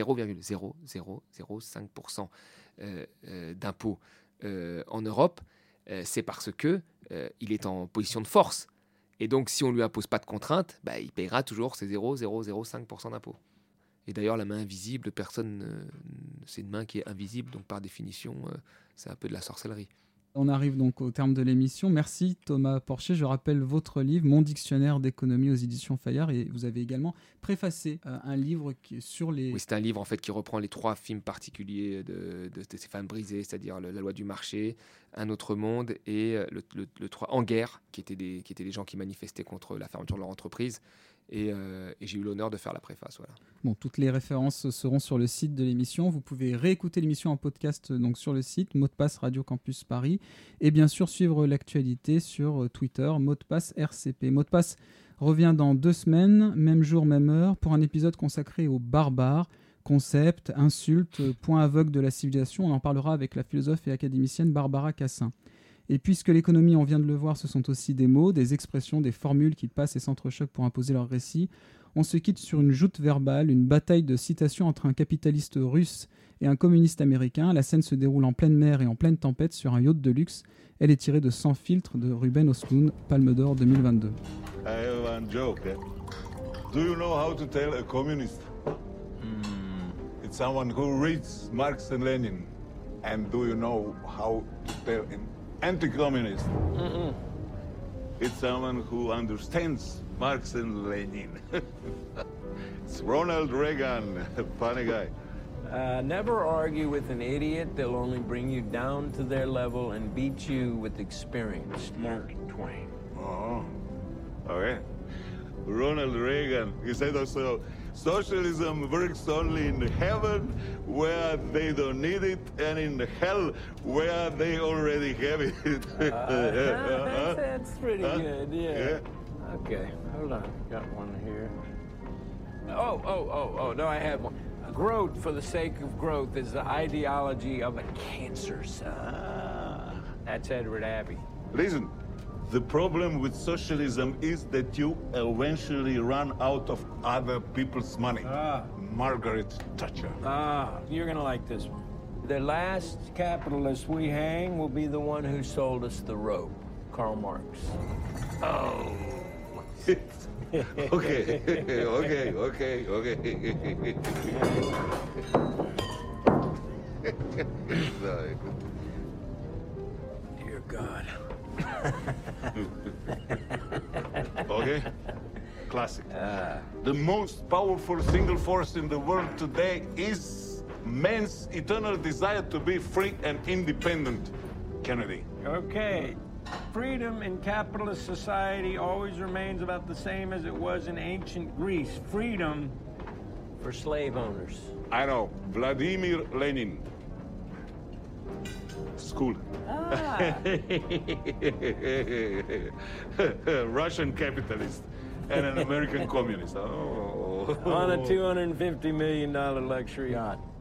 Speaker 11: 0,0005% d'impôts en Europe, c'est parce que il est en position de force. Et donc si on ne lui impose pas de contraintes, il paiera toujours ses 0,005% d'impôts. Et d'ailleurs, la main invisible, c'est une main qui est invisible, donc par définition, c'est un peu de la sorcellerie.
Speaker 10: On arrive donc au terme de l'émission. Merci Thomas Porcher. Je rappelle votre livre, Mon dictionnaire d'économie aux éditions Fayard, et vous avez également préfacé un livre qui est sur les...
Speaker 11: Oui, c'est un livre en fait qui reprend les 3 films particuliers de Stéphane Brisé, c'est-à-dire La loi du marché, Un autre monde et le 3 En guerre, qui étaient des gens qui manifestaient contre la fermeture de leur entreprise. Et j'ai eu l'honneur de faire la préface. Voilà.
Speaker 10: Bon, toutes les références seront sur le site de l'émission. Vous pouvez réécouter l'émission en podcast donc sur le site mot de passe Radio Campus Paris, et bien sûr suivre l'actualité sur Twitter, mot de passe RCP. Mot de passe revient dans 2 semaines, même jour, même heure, pour un épisode consacré aux barbares, concepts, insultes, points aveugles de la civilisation. On en parlera avec la philosophe et académicienne Barbara Cassin. Et puisque l'économie, on vient de le voir, ce sont aussi des mots, des expressions, des formules qui passent et s'entrechoquent pour imposer leur récit, on se quitte sur une joute verbale, une bataille de citations entre un capitaliste russe et un communiste américain. La scène se déroule en pleine mer et en pleine tempête sur un yacht de luxe. Elle est tirée de Sans filtre de Ruben Östlund, Palme d'Or 2022.
Speaker 17: I have one joke. Do you know how to tell a communist? It's someone who reads Marx and Lenin. And do you know how to tell an anti-communist? It's someone who understands Marx and Lenin. It's Ronald Reagan, a funny guy.
Speaker 18: Never argue with an idiot. They'll only bring you down to their level and beat you with experience. Mark Twain.
Speaker 17: Oh, okay. Ronald Reagan, he said also, socialism works only in heaven where they don't need it, and in hell where they already have it.
Speaker 18: That's pretty good, yeah. Okay, hold on, got one here. Oh, no, I have one. Growth for the sake of growth is the ideology of a cancer cell. That's Edward Abbey.
Speaker 17: Listen, the problem with socialism is that you eventually run out of other people's money. Margaret Thatcher.
Speaker 18: You're gonna like this one. The last capitalist we hang will be the one who sold us the rope, Karl Marx.
Speaker 17: Oh. Okay.
Speaker 18: Dear God.
Speaker 17: Okay? Classic. The most powerful single force in the world today is man's eternal desire to be free and independent. Kennedy.
Speaker 18: Okay. Freedom in capitalist society always remains about the same as it was in ancient Greece. Freedom for slave owners.
Speaker 17: I know. Vladimir Lenin. School. Russian capitalist and an American communist. Oh.
Speaker 18: On a $250 million luxury yacht.